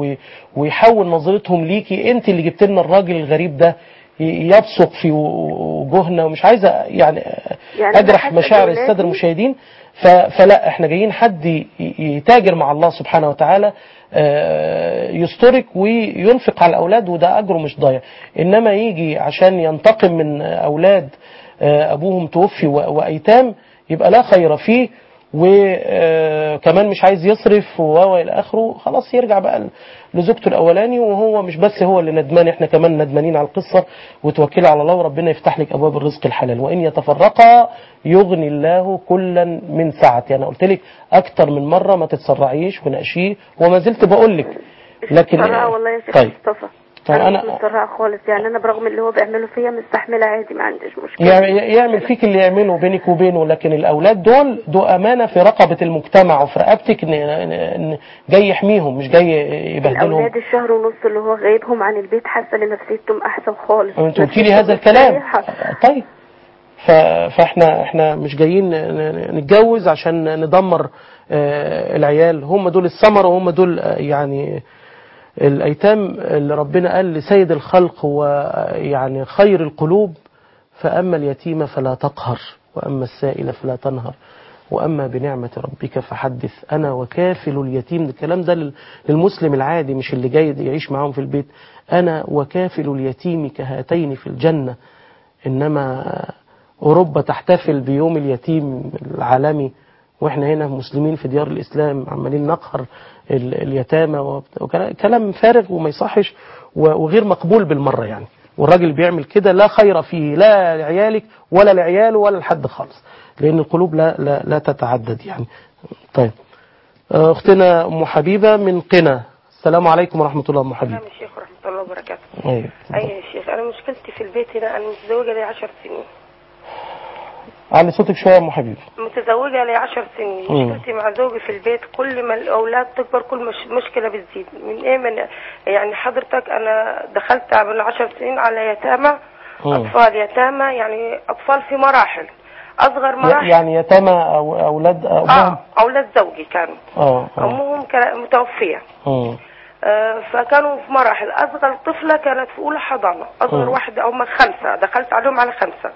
ويحول نظرتهم ليكي. انت اللي جبت لنا الراجل الغريب ده يبصق في وجوهنا، ومش عايزه يعني, يعني اجرح مشاعر الساده المشاهدين، فلا احنا جايين حد يتاجر مع الله سبحانه وتعالى، يسترك وينفق على الاولاد، وده اجره مش ضايع. انما يجي عشان ينتقم من اولاد ابوهم توفي وايتام، يبقى لا خير فيه، وكمان مش عايز يصرف وهو الى اخره. خلاص يرجع بقى لزوجته الاولاني، وهو مش بس هو اللي ندمان، احنا كمان ندمانين على القصه، وتوكلي على الله وربنا يفتح لك ابواب الرزق الحلال. وان يتفرقا يغني الله كلا من سعته. انا قلت لك اكتر من مره ما تتسرعيش وناقشيه، وما زلت بقول لك. لكن والله يا شيخ طيب. مصطفى انا, أنا مش متسرعه خالص، يعني انا برغم اللي هو بيعمله فيا مستحمله عادي، ما عنديش مشكله. يعني يعمل فيك اللي يعمله بينك وبينه، لكن الاولاد دول دول امانه في رقبه المجتمع وفي رقبتك، ان جاي يحميهم مش جاي يبهدلهم. الاولاد الشهر ونص اللي هو غايبهم عن البيت حاسه ان نفسيتهم احسن خالص. انت قلتي لي هذا الكلام. طيب فاحنا احنا مش جايين نتجوز عشان ندمر العيال، هم دول الثمره، وهم دول يعني الأيتام اللي ربنا قال لسيد الخلق ويعني خير القلوب: فأما اليتيم فلا تقهر، وأما السائل فلا تنهر، وأما بنعمة ربك فحدث. أنا وكافل اليتيم. الكلام ده للمسلم العادي مش اللي جاي يعيش معاهم في البيت. أنا وكافل اليتيم كهاتين في الجنة. إنما أوروبا تحتفل بيوم اليتيم العالمي، وإحنا هنا مسلمين في ديار الإسلام عمالين نقهر اليتامى، وكلام فارغ وما يصحش وغير مقبول بالمرة يعني. والراجل بيعمل كده لا خير فيه، لا لعيالك ولا لعياله ولا لحد خالص، لأن القلوب لا, لا, لا تتعدد يعني. طيب أختنا أم حبيبة من قنا، السلام عليكم ورحمة الله. أم حبيبة. السلام الشيخ ورحمة الله وبركاته. أيوة أيوة يا شيخ، أنا مشكلتي في البيت هنا، أنا متزوجة لي عشر سنين. على صوتك شوية يا أم حبيبة. متزوجة لي عشر سنين. مشكلتي مع زوجي في البيت، كل ما الأولاد تكبر كل مش مشكلة بتزيد. من إيه من يعني حضرتك أنا دخلت قبل عشر سنين على يتامى، أطفال يتامى، يعني أطفال في مراحل، أصغر مراحل يعني يتامى أو أولاد أمهم. آه أولاد زوجي كانوا. آه آه. أمهم متوفية. آه. آه فكانوا في مراحل. اصغر طفله كانت في اولى حضانه، اصغر م. واحده او خمسه، دخلت عليهم على خمسه.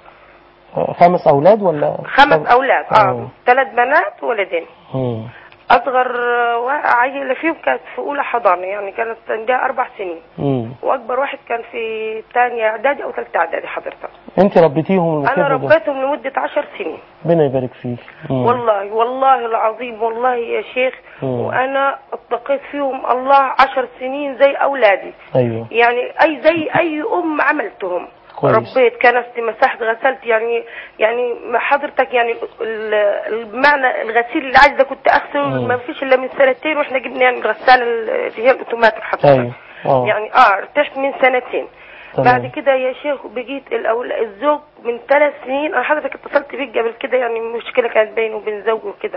خمس اولاد ولا خمس طب... اولاد اه ثلاث بنات وولدين. م. اصغر عيله فيهم كانت في اولى حضانه، يعني كانت عندها اربع سنين. م. واكبر واحد كان في ثانيه اعدادي او ثالثه اعدادي. حضرتك انت ربيتيهم؟ انا ربيتهم لمده عشر سنين. ربنا يبارك فيك. م. والله والله العظيم والله يا شيخ. م. وانا اتقيت فيهم الله عشر سنين زي اولادي. ايوه يعني اي زي اي ام عملتهم. كويس. ربيت، كنست، مسحت، غسلت، يعني يعني حضرتك يعني المعنى الغسيل اللي عايزه كنت اغسله ما فيش الا من سنتين، واحنا جبنا يعني الغساله اللي هي الاوتوماتيك حضرتك. أيوة. يعني اه ارتحت من سنتين. طبعا. بعد كده يا شيخ بقيت الزوج من ثلاث سنين. انا حضرتك اتصلت بيك قبل كده، يعني مشكله كانت بيني وبين زوجي وكده.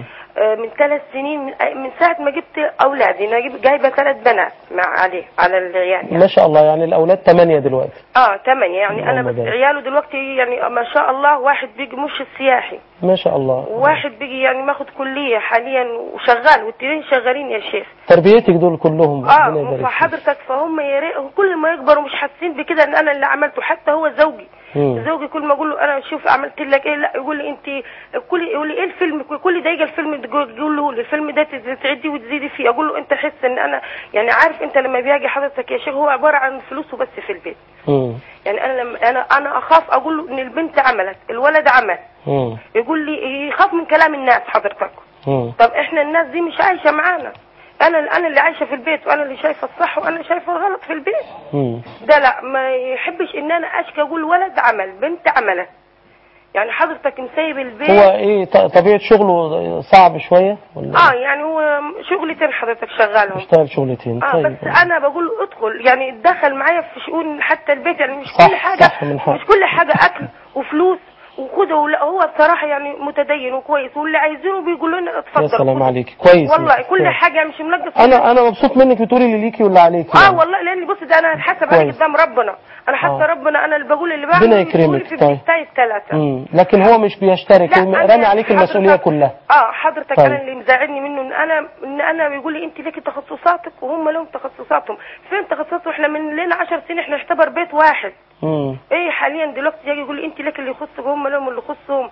آه من ثلاث سنين من, من ساعه ما جبت اولادي. انا جايبه ثلاث بنات مع عليه على العيال يعني. ما شاء الله، يعني الاولاد ثمانيه دلوقتي. اه ثمانيه يعني. انا بس عياله دلوقتي يعني ما شاء الله، واحد بيجي مرشد سياحي ما شاء الله، وواحد بيجي يعني ماخد كليه حاليا وشغال، والتنين شغالين يا شيخ. تربيتك دول كلهم اه فحضرتك فهم يا ريت كل ما يكبروا مش حاسين بكده ان انا اللي عملته. حتى هو زوجي مم. زوجي كل ما اقول له انا شوف عملت لك ايه، لا يقول لي انت كل يقول لي ايه الفيلم كل دقيقه الفيلم يقول له الفيلم ده تعدي وتزيدي فيه. اقول له انت حس ان انا يعني عارف انت لما بيجي حضرتك يا شيخ هو عباره عن فلوسه بس في البيت. مم. يعني انا لما انا انا اخاف اقول له ان البنت عملت الولد عمل. مم. يقول لي يخاف من كلام الناس حضرتك. مم. طب احنا الناس دي مش عايشه معانا، انا انا اللي عايشه في البيت، وانا اللي شايفه الصح وانا شايفه الغلط في البيت. مم. ده لا ما يحبش ان انا اشكي اقول ولد عمل بنت عملت. يعني حضرتك مسيب البيت. هو ايه طبيعه شغله صعب شويه ولا؟ اه يعني هو شغلتين حضرتك شغالهم. اشتغل شغلتين. اه طيب. بس انا بقول له ادخل يعني اتدخل معايا في شؤون حتى البيت، يعني مش صح كل حاجه صح من حق. مش كل حاجه اكل وفلوس وخده. لا هو بصراحه يعني متدين وكويس، واللي عايزينه بيقولوا لنا اتفضل. يا سلام عليك، كويس والله كل كويس. حاجه مش منقص. انا انا مبسوط منك بتقولي اللي ليكي واللي عليكي. اه يعني. والله لاني بص ده انا حاسب عليك قدام ربنا، انا حاسه ربنا انا اللي بقول اللي بعمله. ربنا يكرمك. في بتاعي الثلاثه. لكن هو مش بيشترك، رامي عليك المسؤوليه كلها. اه حضرتك طيب. انا اللي مزعلني منه ان انا ان انا بيقول لي انت ليكي تخصصاتك وهم لهم تخصصاتهم. فين تخصصاتهم؟ احنا من لنا عشر سنين احنا نعتبر بيت واحد. امم ايه حاليا دلوقتي يجي يقول لي انت لك اللي يخصك وهم لهم اللي يخصهم،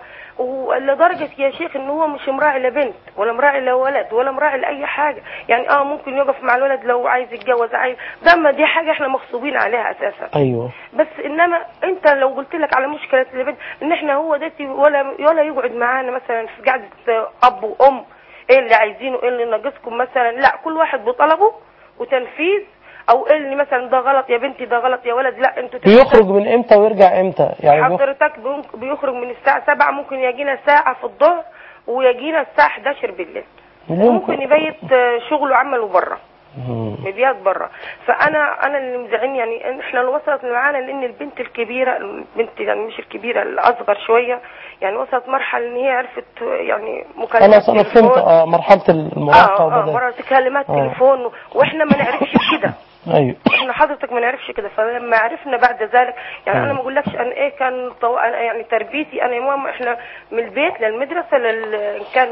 ولدرجه يا شيخ ان هو مش مراعي لبنت ولا مراعي لولد ولا مراعي لاي حاجه. يعني اه ممكن يقف مع الولد لو عايز يتجوز عايز، ده ما دي حاجه احنا مغصوبين عليها اساسا. ايوه بس انما انت لو قلت لك على مشكله البنت ان احنا هو داتي ولا ولا يقعد معانا مثلا في قعده اب وام ايه اللي عايزينه ايه اللي ناقصكم مثلا، لا كل واحد بطلبه وتنفيذ. او ايه اللي مثلا ده غلط يا بنتي ده غلط يا ولد، لا انتوا بيخرج من امتى ويرجع امتى؟ يعني حضرتك بيخرج من الساعه سبعة، ممكن يجينا ساعه في الظهر ويجينا الساعه حداشر بالليل. ممكن يبيت شغله عمله بره مبيات بره. فانا انا اللي مزعلني يعني احنا لو وصلت معانا لان البنت الكبيره البنت يعني مش الكبيره الاصغر شويه يعني وصلت مرحله ان هي عرفت يعني مكالمات خلاص انا فهمت اه مرحله المراهقه اه اه مرة كلمات آه. تليفون واحنا ما نعرفش كده. ايوه احنا حضرتك ما نعرفش كده. فلما عرفنا بعد ذلك يعني م. انا ما اقولكش انا ايه كان طو... أنا يعني تربيتي انا يا ماما احنا من البيت للمدرسه لل كان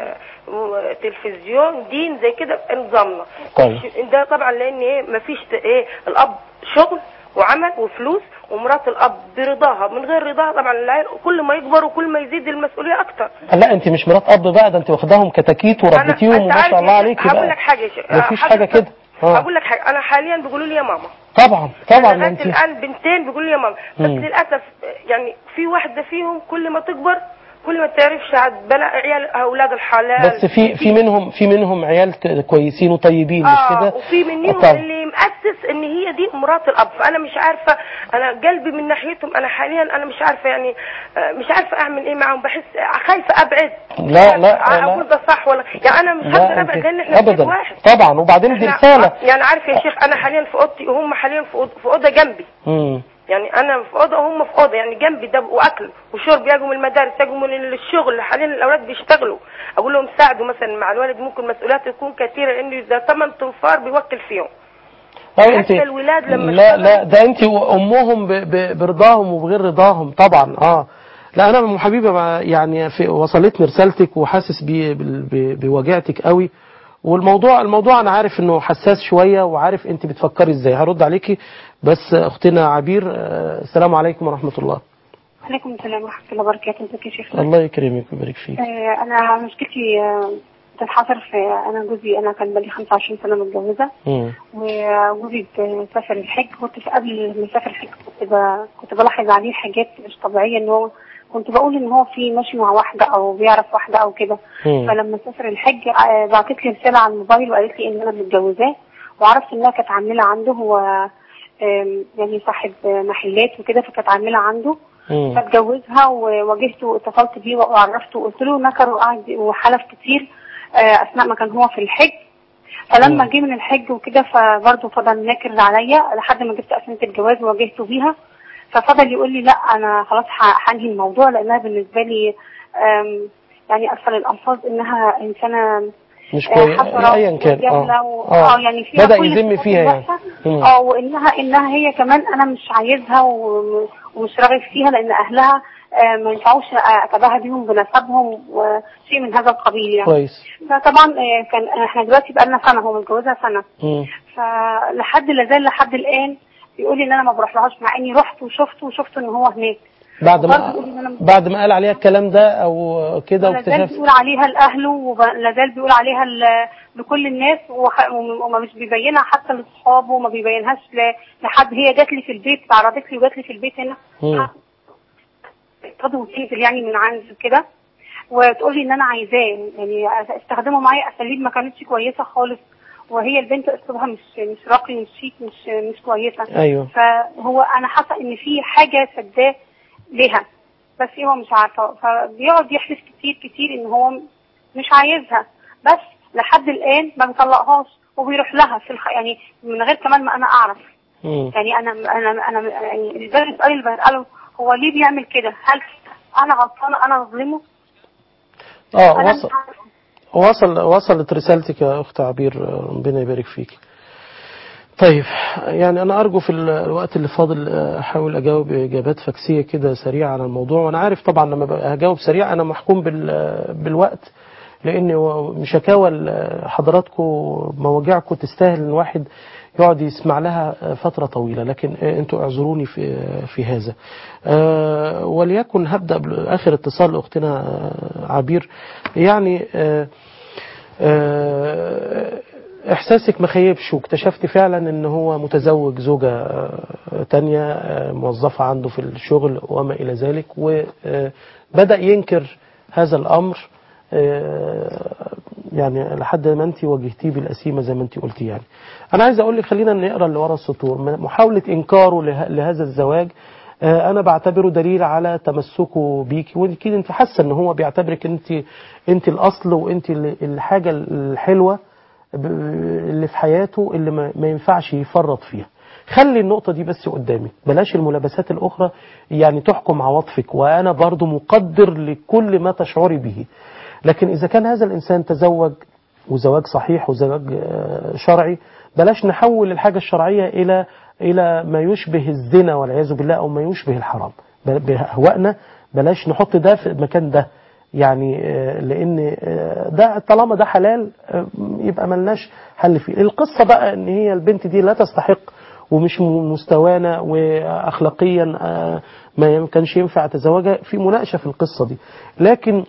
تلفزيون دين زي كده نظامنا. طيب. ده طبعا لان ايه ما فيش ايه الاب شغل وعمل وفلوس ومرات الاب برضاها من غير رضاها طبعا العيال كل ما يكبروا كل ما يزيد المسؤوليه اكتر. لا انت مش مرات اب بقى، ده انت واخداهم كتاكيت وربيتيهم وما شاء الله عليكي بقى. هقول لك حاجه يا شيخ مفيش حاجه كده. اقول لك حاجه انا حاليا بيقولوا لي يا ماما. طبعا طبعا انت الان بنتين بيقولوا لي يا ماما. بس للاسف يعني في واحده فيهم كل ما تكبر كل ما تعرفش عاد بلا عيال اولاد الحلال. بس في في منهم في منهم عيال كويسين وطيبين آه مش كده. وفي منهم آه اللي مؤسس ان هي دي مرات الاب. فانا مش عارفه انا قلبي من ناحيتهم انا حاليا انا مش عارفه يعني مش عارفه اعمل ايه معاهم. بحس خايفه ابعد. لا لا اقول ده صح ولا يعني انا مش هقدر ابعد لان احنا ابدا واحد. طبعا. وبعدين دي رساله يعني عارف يا شيخ انا حاليا في اوضتي وهم حاليا في اوضه جنبي. امم يعني انا في اوضه وهم في اوضه يعني جنبي ده واكل وشرب. يجوا من المدارس يجوا من الشغل حاليا الاولاد بيشتغلوا اقول لهم ساعدوا مثلا مع الولد ممكن مسؤولياته تكون كثيره لان ده ثمان تنفار بيوكل فيهم. حتى الولاد لما لا لا ده انت وامهم برضاهم وبغير رضاهم طبعا. اه لا انا حبيبه يعني في وصلتني رسالتك وحاسس بوجعتك قوي والموضوع الموضوع انا عارف انه حساس شويه، وعارف انت بتفكري ازاي. هرد عليكي بس اختنا عبير. السلام عليكم ورحمه الله. وعليكم السلام ورحمه الله وبركاته. ازيك يا شيخ؟ الله يكرمك ويبارك فيك. آه انا مشكلتي آه بتتحصر في انا جوزي، انا كان بقالي خمسة وعشرين سنه متجوزه، وجوزي سافر الحج. كنت في قبل ما يسافر الحج كنت ب... كنت بلاحظ عليه حاجات مش طبيعيه، ان هو كنت بقول ان هو في ماشي مع واحده او بيعرف واحده او كده. فلما سافر الحج بعتت لي رساله على الموبايل وقالت لي ان انا متجوزاه، وعرفت انها كانت عامله عنده، هو يعني صاحب محلات وكده، فكانت عامله عنده. فاتجوزها وواجهته واتصلت بيه وعرفته وقلت له نكر وقعد وحلف كتير اثناء ما كان هو في الحج. فلما جه من الحج وكده فبرضه فضل ناكر عليا لحد ما جبت اسنه الجواز وواجهته بيها. ففضل يقول لي لا انا خلاص هنهي الموضوع، لانها بالنسبه لي يعني اسفل الالفاظ انها انسانه مش كويس ايا كان. اه اه يعني فيها بدأ يذم فيها يعني. اه وانها انها هي كمان انا مش عايزها ومش راغب فيها، لان اهلها آه ما ينفعوش اتباهى بيهم بنسبهم وشيء من هذا القبيل يعني. كويس. فطبعا آه كان احنا دلوقتي بقى لنا سنه، هو متجوزها سنه. مم. فلحد لازال لحد الان بيقول لي ان انا ما بروحلهاش، مع اني رحت وشفته وشفت ان هو هناك. بعد ما بعد ما قال عليها الكلام ده او كده واكتشف لازال بيقول عليها لاهله ولازال بيقول عليها لكل الناس، وما مش بيبينها حتى لاصحابه، وما بيبينهاش لحد. هي جات لي في البيت، تعرضت لي وجات لي في البيت هنا تاخده وتنزل يعني من عند كده، وتقول لي ان انا عايزاه، يعني استخدمه معايا اساليب ما كانتش كويسه خالص، وهي البنت اسلوبها مش مش راقي مش شيك مش مش كويسه. ايوه. فهو انا حاسه ان في حاجه سداه ليها، بس هو مش عارفه، فبيقعد يحلف كتير كتير ان هو مش عايزها، بس لحد الان ما بيطلقهاش وبيروح لها في الخ... يعني من غير كمان ما انا اعرف. مم. يعني انا انا انا يعني السؤال اللي بساله هو ليه بيعمل كده؟ هل انا غلطانه؟ انا اظلمه؟ اه وصل وصل وصلت رسالتك يا اخت عبير، ربنا يبارك فيك. طيب يعني أنا أرجو في الوقت اللي فاضل أحاول أجاوب إجابات فكسية كده سريعة على الموضوع. وأنا عارف طبعا لما هجاوب سريع أنا محكوم بالوقت، لأن شكاوى حضراتكم مواجعكم تستاهل إن واحد يقعد يسمع لها فترة طويلة، لكن أنتوا اعذروني في في هذا. وليكن هبدأ بآخر اتصال لأختنا عبير. يعني إحساسك مخيبش، واكتشفت فعلا إن هو متزوج زوجة تانية موظفة عنده في الشغل وما إلى ذلك، وبدأ ينكر هذا الأمر يعني لحد ما أنت واجهتيه بالأسيمة زي ما أنت قلتي. يعني أنا عايز أقول لك خلينا نقرأ اللي ورا السطور. محاولة إنكاره لهذا الزواج أنا بعتبره دليل على تمسكه بيكي، وأكيد أنت حاسة إن هو بيعتبرك أنت أنت الأصل وأنت الحاجة الحلوة اللي في حياته اللي ما ينفعش يفرط فيها. خلي النقطة دي بس قدامك، بلاش الملابسات الأخرى يعني تحكم عواطفك، وأنا برضو مقدر لكل ما تشعري به. لكن إذا كان هذا الإنسان تزوج وزواج صحيح وزواج شرعي، بلاش نحول الحاجة الشرعية إلى إلى ما يشبه الزنا والعياذ بالله أو ما يشبه الحرام بأهوائنا. بلاش نحط ده في مكان ده، يعني لأن ده طالما ده حلال يبقى ملناش حل فيه. القصة بقى ان هي البنت دي لا تستحق ومش مستوانا واخلاقيا ما كانش ينفع تزوجها، في مناقشة في القصة دي. لكن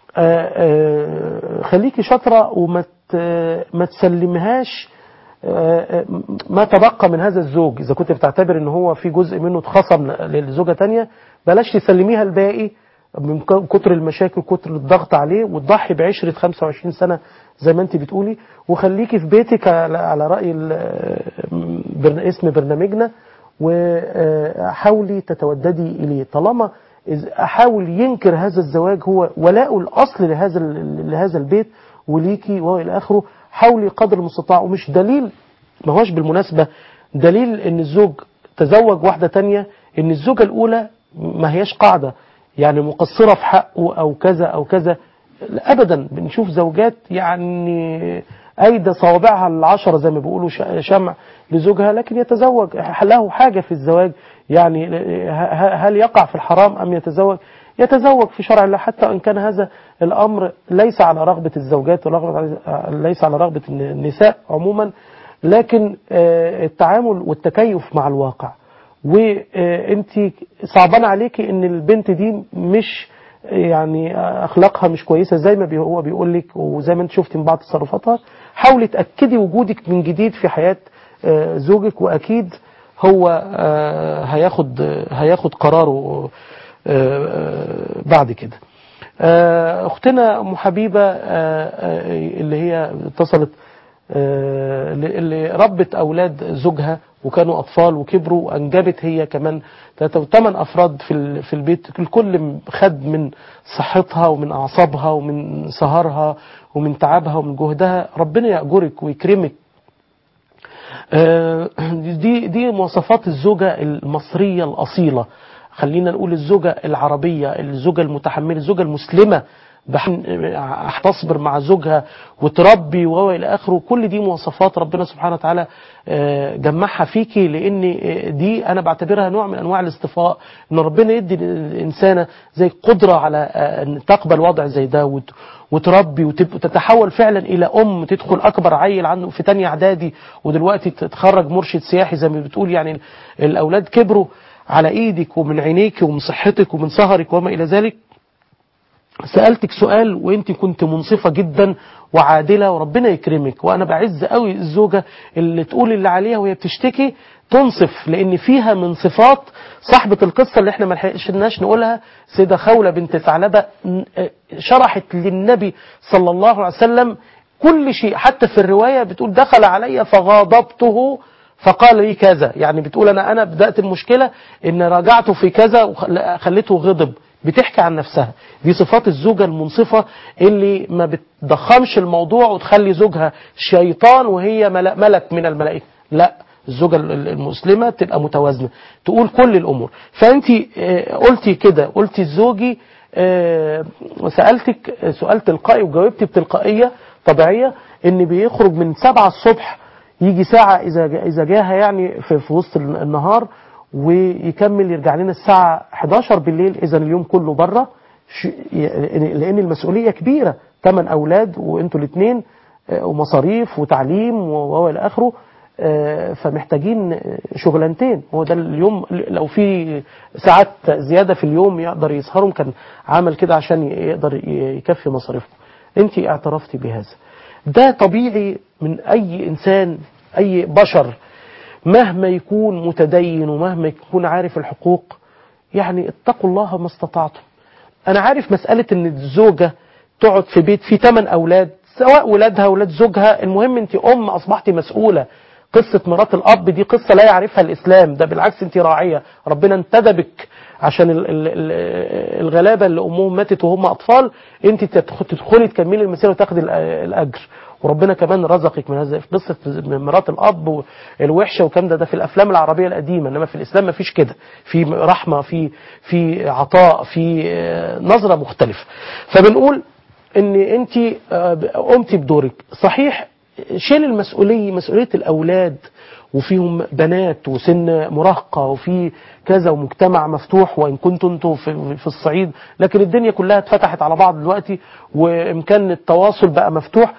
خليكي شاطرة وما ما تسلمهاش ما تبقى من هذا الزوج. إذا كنت بتعتبر ان هو في جزء منه اتخصم للزوجة تانية، بلاش تسلميها الباقي من كتر المشاكل كتر الضغط عليه، وتضحي بعشرة خمسة وعشرين سنة زي ما انت بتقولي. وخليكي في بيتك على رأي اسم برنامجنا، وحاولي تتوددي إليه. طالما أحاول ينكر هذا الزواج هو ولاء الأصل لهذا لهذا البيت وليكي وإلى آخره، حاولي قدر المستطاع. ومش دليل، ما هوش بالمناسبة دليل ان الزوج تزوج واحدة تانية ان الزوجة الأولى ما هيش قاعدة يعني مقصرة في حقه أو كذا أو كذا. أبدا، بنشوف زوجات يعني أيدى صوابعها العشرة زي ما بيقولوا شمع لزوجها، لكن يتزوج له حاجة في الزواج. يعني هل يقع في الحرام أم يتزوج؟ يتزوج في شرع الله، حتى ان كان هذا الامر ليس على رغبة الزوجات وليس على رغبة النساء عموما، لكن التعامل والتكيف مع الواقع. وانت صعبان عليكي ان البنت دي مش يعني اخلاقها مش كويسه زي ما هو بيقول لك، وزي ما انت شفتي من بعض تصرفاتها، حاولي تاكدي وجودك من جديد في حياه زوجك، واكيد هو هياخد هياخد قراره بعد كده. اختنا ام حبيبه اللي هي اتصلت، اللي ربت اولاد زوجها وكانوا اطفال وكبروا وانجبت هي كمان ثلاثة وثمان افراد في في البيت، الكل خد من صحتها ومن اعصابها ومن سهرها ومن تعبها ومن جهدها، ربنا يأجرك ويكرمك. دي دي مواصفات الزوجة المصرية الأصيلة، خلينا نقول الزوجة العربية، الزوجة المتحملة، الزوجة المسلمة هتصبر مع زوجها وتربي وهو الى اخره. كل دي مواصفات ربنا سبحانه وتعالى جمعها فيكي، لان دي انا بعتبرها نوع من انواع الاصطفاء، ان ربنا يدي الانسانه زي قدره على ان تقبل وضع زي ده وتربي وتتحول فعلا الى ام، تدخل اكبر عيل عنده في تانية اعدادي ودلوقتي تتخرج مرشد سياحي زي ما بتقول. يعني الاولاد كبروا على ايدك ومن عينيك ومن صحتك ومن سهرك وما الى ذلك. سألتك سؤال وانت كنت منصفة جدا وعادلة وربنا يكرمك، وانا بعز قوي الزوجة اللي تقول اللي عليها وهي بتشتكي تنصف، لان فيها من صفات صاحبة القصة اللي احنا ما لحقناش نقولها، سيدة خولة بنت ثعلبة شرحت للنبي صلى الله عليه وسلم كل شيء، حتى في الرواية بتقول دخل علي فغاضبته فقال لي كذا، يعني بتقول انا انا بدأت المشكلة ان راجعته في كذا وخليته غضب، بتحكي عن نفسها. دي صفات الزوجة المنصفة اللي ما بتضخمش الموضوع وتخلي زوجها شيطان وهي ملك من الملائكة، لا، الزوجة المسلمة تبقى متوازنة، تقول كل الأمور. فأنت قلتي كده، قلتي الزوجي وسألتك سؤال تلقائي وجاوبتي بتلقائية طبيعية، ان بيخرج من سبعة الصبح يجي ساعة إذا إذا جاها يعني في, في وسط النهار، ويكمل يرجع لنا الساعة حداشر بالليل، إذا اليوم كله بره، لأن المسؤولية كبيرة، ثمان أولاد وأنتوا الاثنين ومصاريف وتعليم وإلى آخره، فمحتاجين شغلانتين. هو ده اليوم، لو في ساعات زيادة في اليوم يقدر يسهرهم كان عمل كده عشان يقدر يكفي مصاريفهم. أنت اعترفتي بهذا، ده طبيعي من أي إنسان، أي بشر مهما يكون متدين ومهما يكون عارف الحقوق، يعني اتقوا الله ما استطعتم. أنا عارف مسألة أن الزوجة تقعد في بيت فيه ثمان أولاد، سواء ولادها ولاد زوجها، المهم أنت أم أصبحتي مسؤولة. قصة مرات الأب دي قصة لا يعرفها الإسلام، ده بالعكس أنت راعية، ربنا انتدبك عشان الغلابة اللي أمهم ماتت وهم أطفال، أنت تدخلي تكملي المسيرة وتاخدي الأجر، وربنا كمان رزقك من هذا. قصة مرات الأب الوحشة وكم ده ده في الأفلام العربية القديمة، إنما في الإسلام ما فيش كده، في رحمة، في في عطاء، في نظرة مختلفة. فبنقول إن أنت قمتي بدورك صحيح، شيل المسؤولية، مسؤولية الأولاد وفيهم بنات وسن مراهقة وفي كذا ومجتمع مفتوح، وإن كنتوا انتوا في, في الصعيد، لكن الدنيا كلها اتفتحت على بعض دلوقتي وإمكان التواصل بقى مفتوح،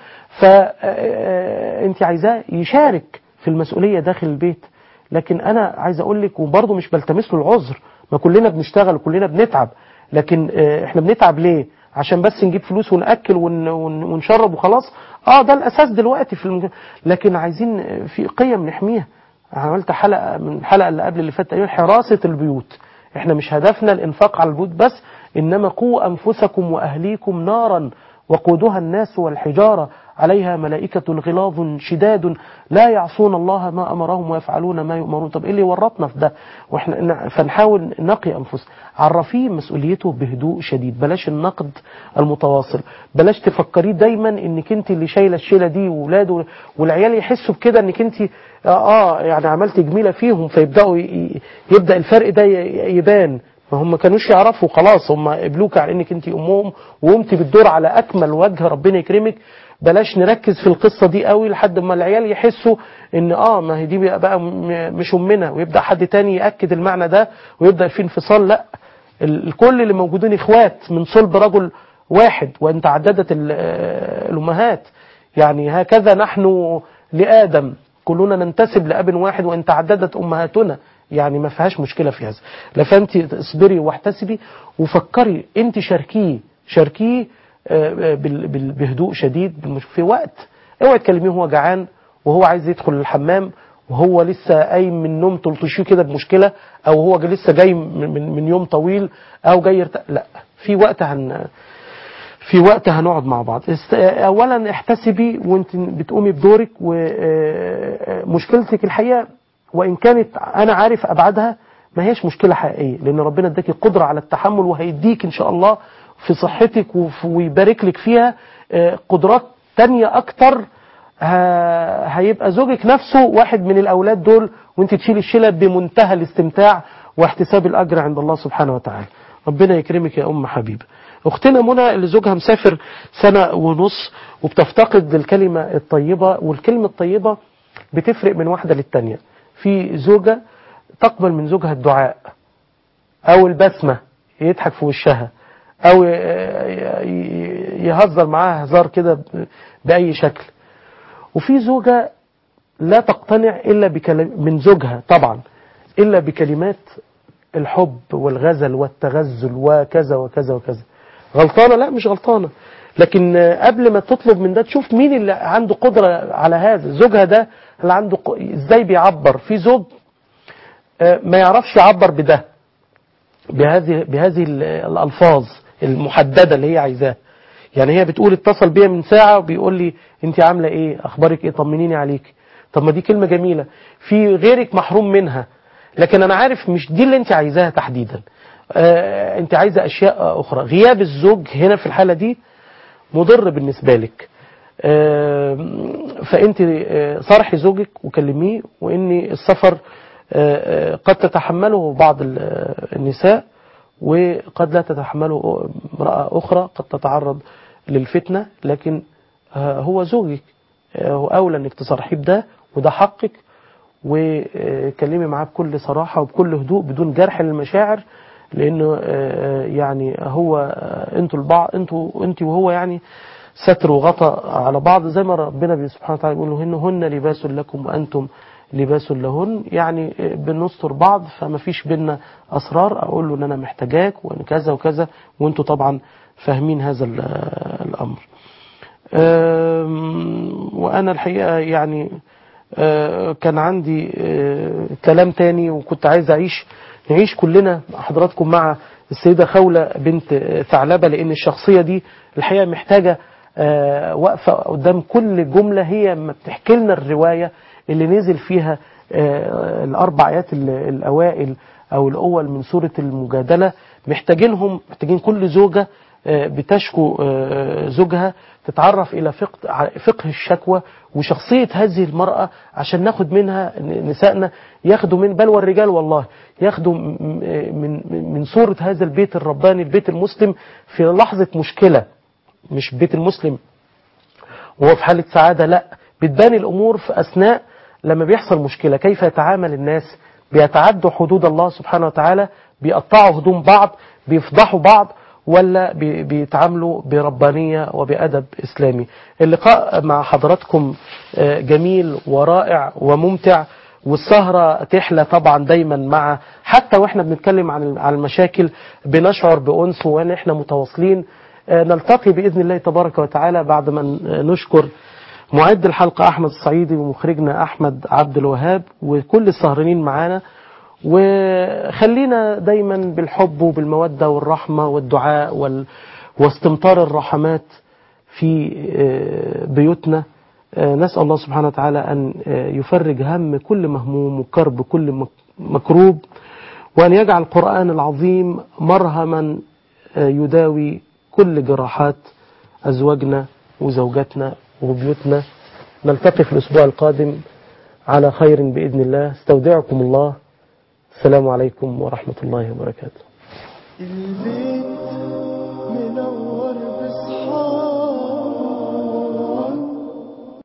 فأنت عايزاه يشارك في المسؤولية داخل البيت. لكن أنا عايز أقول لك، وبرضه مش بلتمس له العذر، ما كلنا بنشتغل وكلنا بنتعب، لكن احنا بنتعب ليه؟ عشان بس نجيب فلوس ونأكل ونشرب وخلاص. اه ده الأساس دلوقتي في المج... لكن عايزين في قيم نحميها. عملت حلقة من الحلقة اللي قبل اللي فاتت، حراسة البيوت. احنا مش هدفنا الانفاق على البيوت بس، إنما قوا أنفسكم وأهليكم نارا وقودها الناس والحجارة عليها ملائكة غلاظ شداد لا يعصون الله ما أمرهم ويفعلون ما يؤمرون. طب إيه اللي ورطنا في ده؟ وإحنا فنحاول نقي أنفسنا. عرفيه مسؤوليته بهدوء شديد، بلاش النقد المتواصل، بلاش تفكريه دايما إنك أنت اللي شايلة الشيلة دي، وولاده والعيال يحسوا بكده إنك أنت آه يعني عملت جميلة فيهم، فيبدأوا يبدأ الفرق ده يبان. ما هم كانوش يعرفوا، خلاص هم قبلوك على انك انت امهم وقمتي بالدور على اكمل وجه، ربنا يكرمك. بلاش نركز في القصة دي قوي لحد ما العيال يحسوا ان اه ما هي دي بقى مش امنا، ويبدأ حد تاني يأكد المعنى ده ويبدأ في انفصال. لا، الكل اللي موجودين إخوات من صلب رجل واحد، وإن تعددت الأمهات. يعني هكذا نحن لآدم كلنا ننتسب لأب واحد وإن تعددت أمهاتنا، يعني ما فيهاش مشكلة في هذا. لفأنت اصبري واحتسبي وفكري، أنت شاركيه شاركيه بهدوء شديد في وقت. اوعي تكلميه وهو جعان وهو عايز يدخل الحمام وهو لسه قايم من نوم، تلطشيه كده بمشكلة، او هو لسه جاي من, من يوم طويل او جاي يرت... لا، في وقت هن في وقت هنقعد مع بعض. اولا احتسبي وانت بتقومي بدورك. ومشكلتك الحقيقة وان كانت انا عارف ابعادها ما هيش مشكلة حقيقية، لان ربنا اداكي قدرة على التحمل وهيديك ان شاء الله في صحتك ويبارك لك فيها قدرات تانية اكتر. هيبقى زوجك نفسه واحد من الاولاد دول، وانت تشيل الشيله بمنتهى الاستمتاع واحتساب الاجر عند الله سبحانه وتعالى. ربنا يكرمك يا ام حبيبه. اختنا منى اللي زوجها مسافر سنه ونص وبتفتقد الكلمه الطيبه، والكلمه الطيبه بتفرق من واحده للتانيه. في زوجه تقبل من زوجها الدعاء او البسمه، يضحك في وشها او يهزر معاها هزار كده باي شكل. وفي زوجة لا تقتنع إلا بكلم من زوجها طبعا إلا بكلمات الحب والغزل والتغزل وكذا وكذا وكذا. غلطانة؟ لا مش غلطانة، لكن قبل ما تطلب من ده تشوف مين اللي عنده قدرة على هذا. زوجها ده اللي عنده ق... إزاي بيعبر. في زوج ما يعرفش يعبر بده بهذه بهذه الألفاظ المحددة اللي هي عايزاها. يعني هي بتقول اتصل بيا من ساعة وبيقول لي انت عاملة ايه، اخبارك ايه، طمنيني عليك. طب ما دي كلمة جميلة، في غيرك محروم منها، لكن انا عارف مش دي اللي انت عايزاها تحديدا. آه انت عايزة اشياء اخرى. غياب الزوج هنا في الحالة دي مضر بالنسبة لك. آه فانت آه صارحي زوجك وكلميه، وان السفر آه قد تتحمله بعض النساء وقد لا تتحمله امرأة أخرى، قد تتعرض للفتنة، لكن هو زوجك، هو أولى أنك تصرحيه بده، وده حقك. وكلمي معاه بكل صراحة وبكل هدوء بدون جرح للمشاعر، لأنه يعني هو أنتوا البعض، أنتوا أنت وهو يعني ستر وغطاء على بعض، زي ما ربنا سبحانه وتعالى بيقول هن هن لباس لكم وأنتم لباس لهن. يعني بنستر بعض، فما فيش بينا أسرار. أقول له أن أنا محتاجاك وأن كذا وكذا، وأنتوا طبعا فاهمين هذا الأمر. وأنا الحقيقة يعني كان عندي كلام تاني، وكنت عايز أعيش نعيش كلنا حضراتكم مع السيدة خولة بنت ثعلبة، لأن الشخصية دي الحقيقة محتاجة وقفة قدام كل جملة. هي ما بتحكي لنا الرواية اللي نزل فيها الأربع آيات الأوائل أو الأول من سورة المجادلة، محتاجينهم، محتاجين كل زوجة بتشكو زوجها تتعرف إلى فقه, فقه الشكوى وشخصية هذه المرأة، عشان ناخد منها نسائنا ياخدوا من بل والرجال والله ياخدوا من من صورة هذا البيت الرباني، البيت المسلم في لحظة مشكلة. مش بيت المسلم وهو في حالة سعادة، لا، بتبان الأمور في أثناء لما بيحصل مشكلة. كيف يتعامل الناس؟ بيتعدوا حدود الله سبحانه وتعالى، بيقطعوا هدوم بعض، بيفضحوا بعض، ولا بيتعاملوا بربانية وبأدب إسلامي. اللقاء مع حضراتكم جميل ورائع وممتع، والسهرة تحلى طبعا دايما مع، حتى واحنا بنتكلم عن المشاكل بنشعر بأنس وان احنا متواصلين. نلتقي بإذن الله تبارك وتعالى بعد ما نشكر معد الحلقة أحمد الصعيدي ومخرجنا أحمد عبد الوهاب وكل السهرانين معانا. وخلينا دايما بالحب وبالمودة والرحمة والدعاء وال... واستمطار الرحمات في بيوتنا. نسأل الله سبحانه وتعالى أن يفرج هم كل مهموم وكرب كل مكروب، وأن يجعل القرآن العظيم مرهما يداوي كل جراحات أزواجنا وزوجاتنا وبيوتنا. نلتقي في الأسبوع القادم على خير بإذن الله. استودعكم الله. السلام عليكم ورحمة الله وبركاته.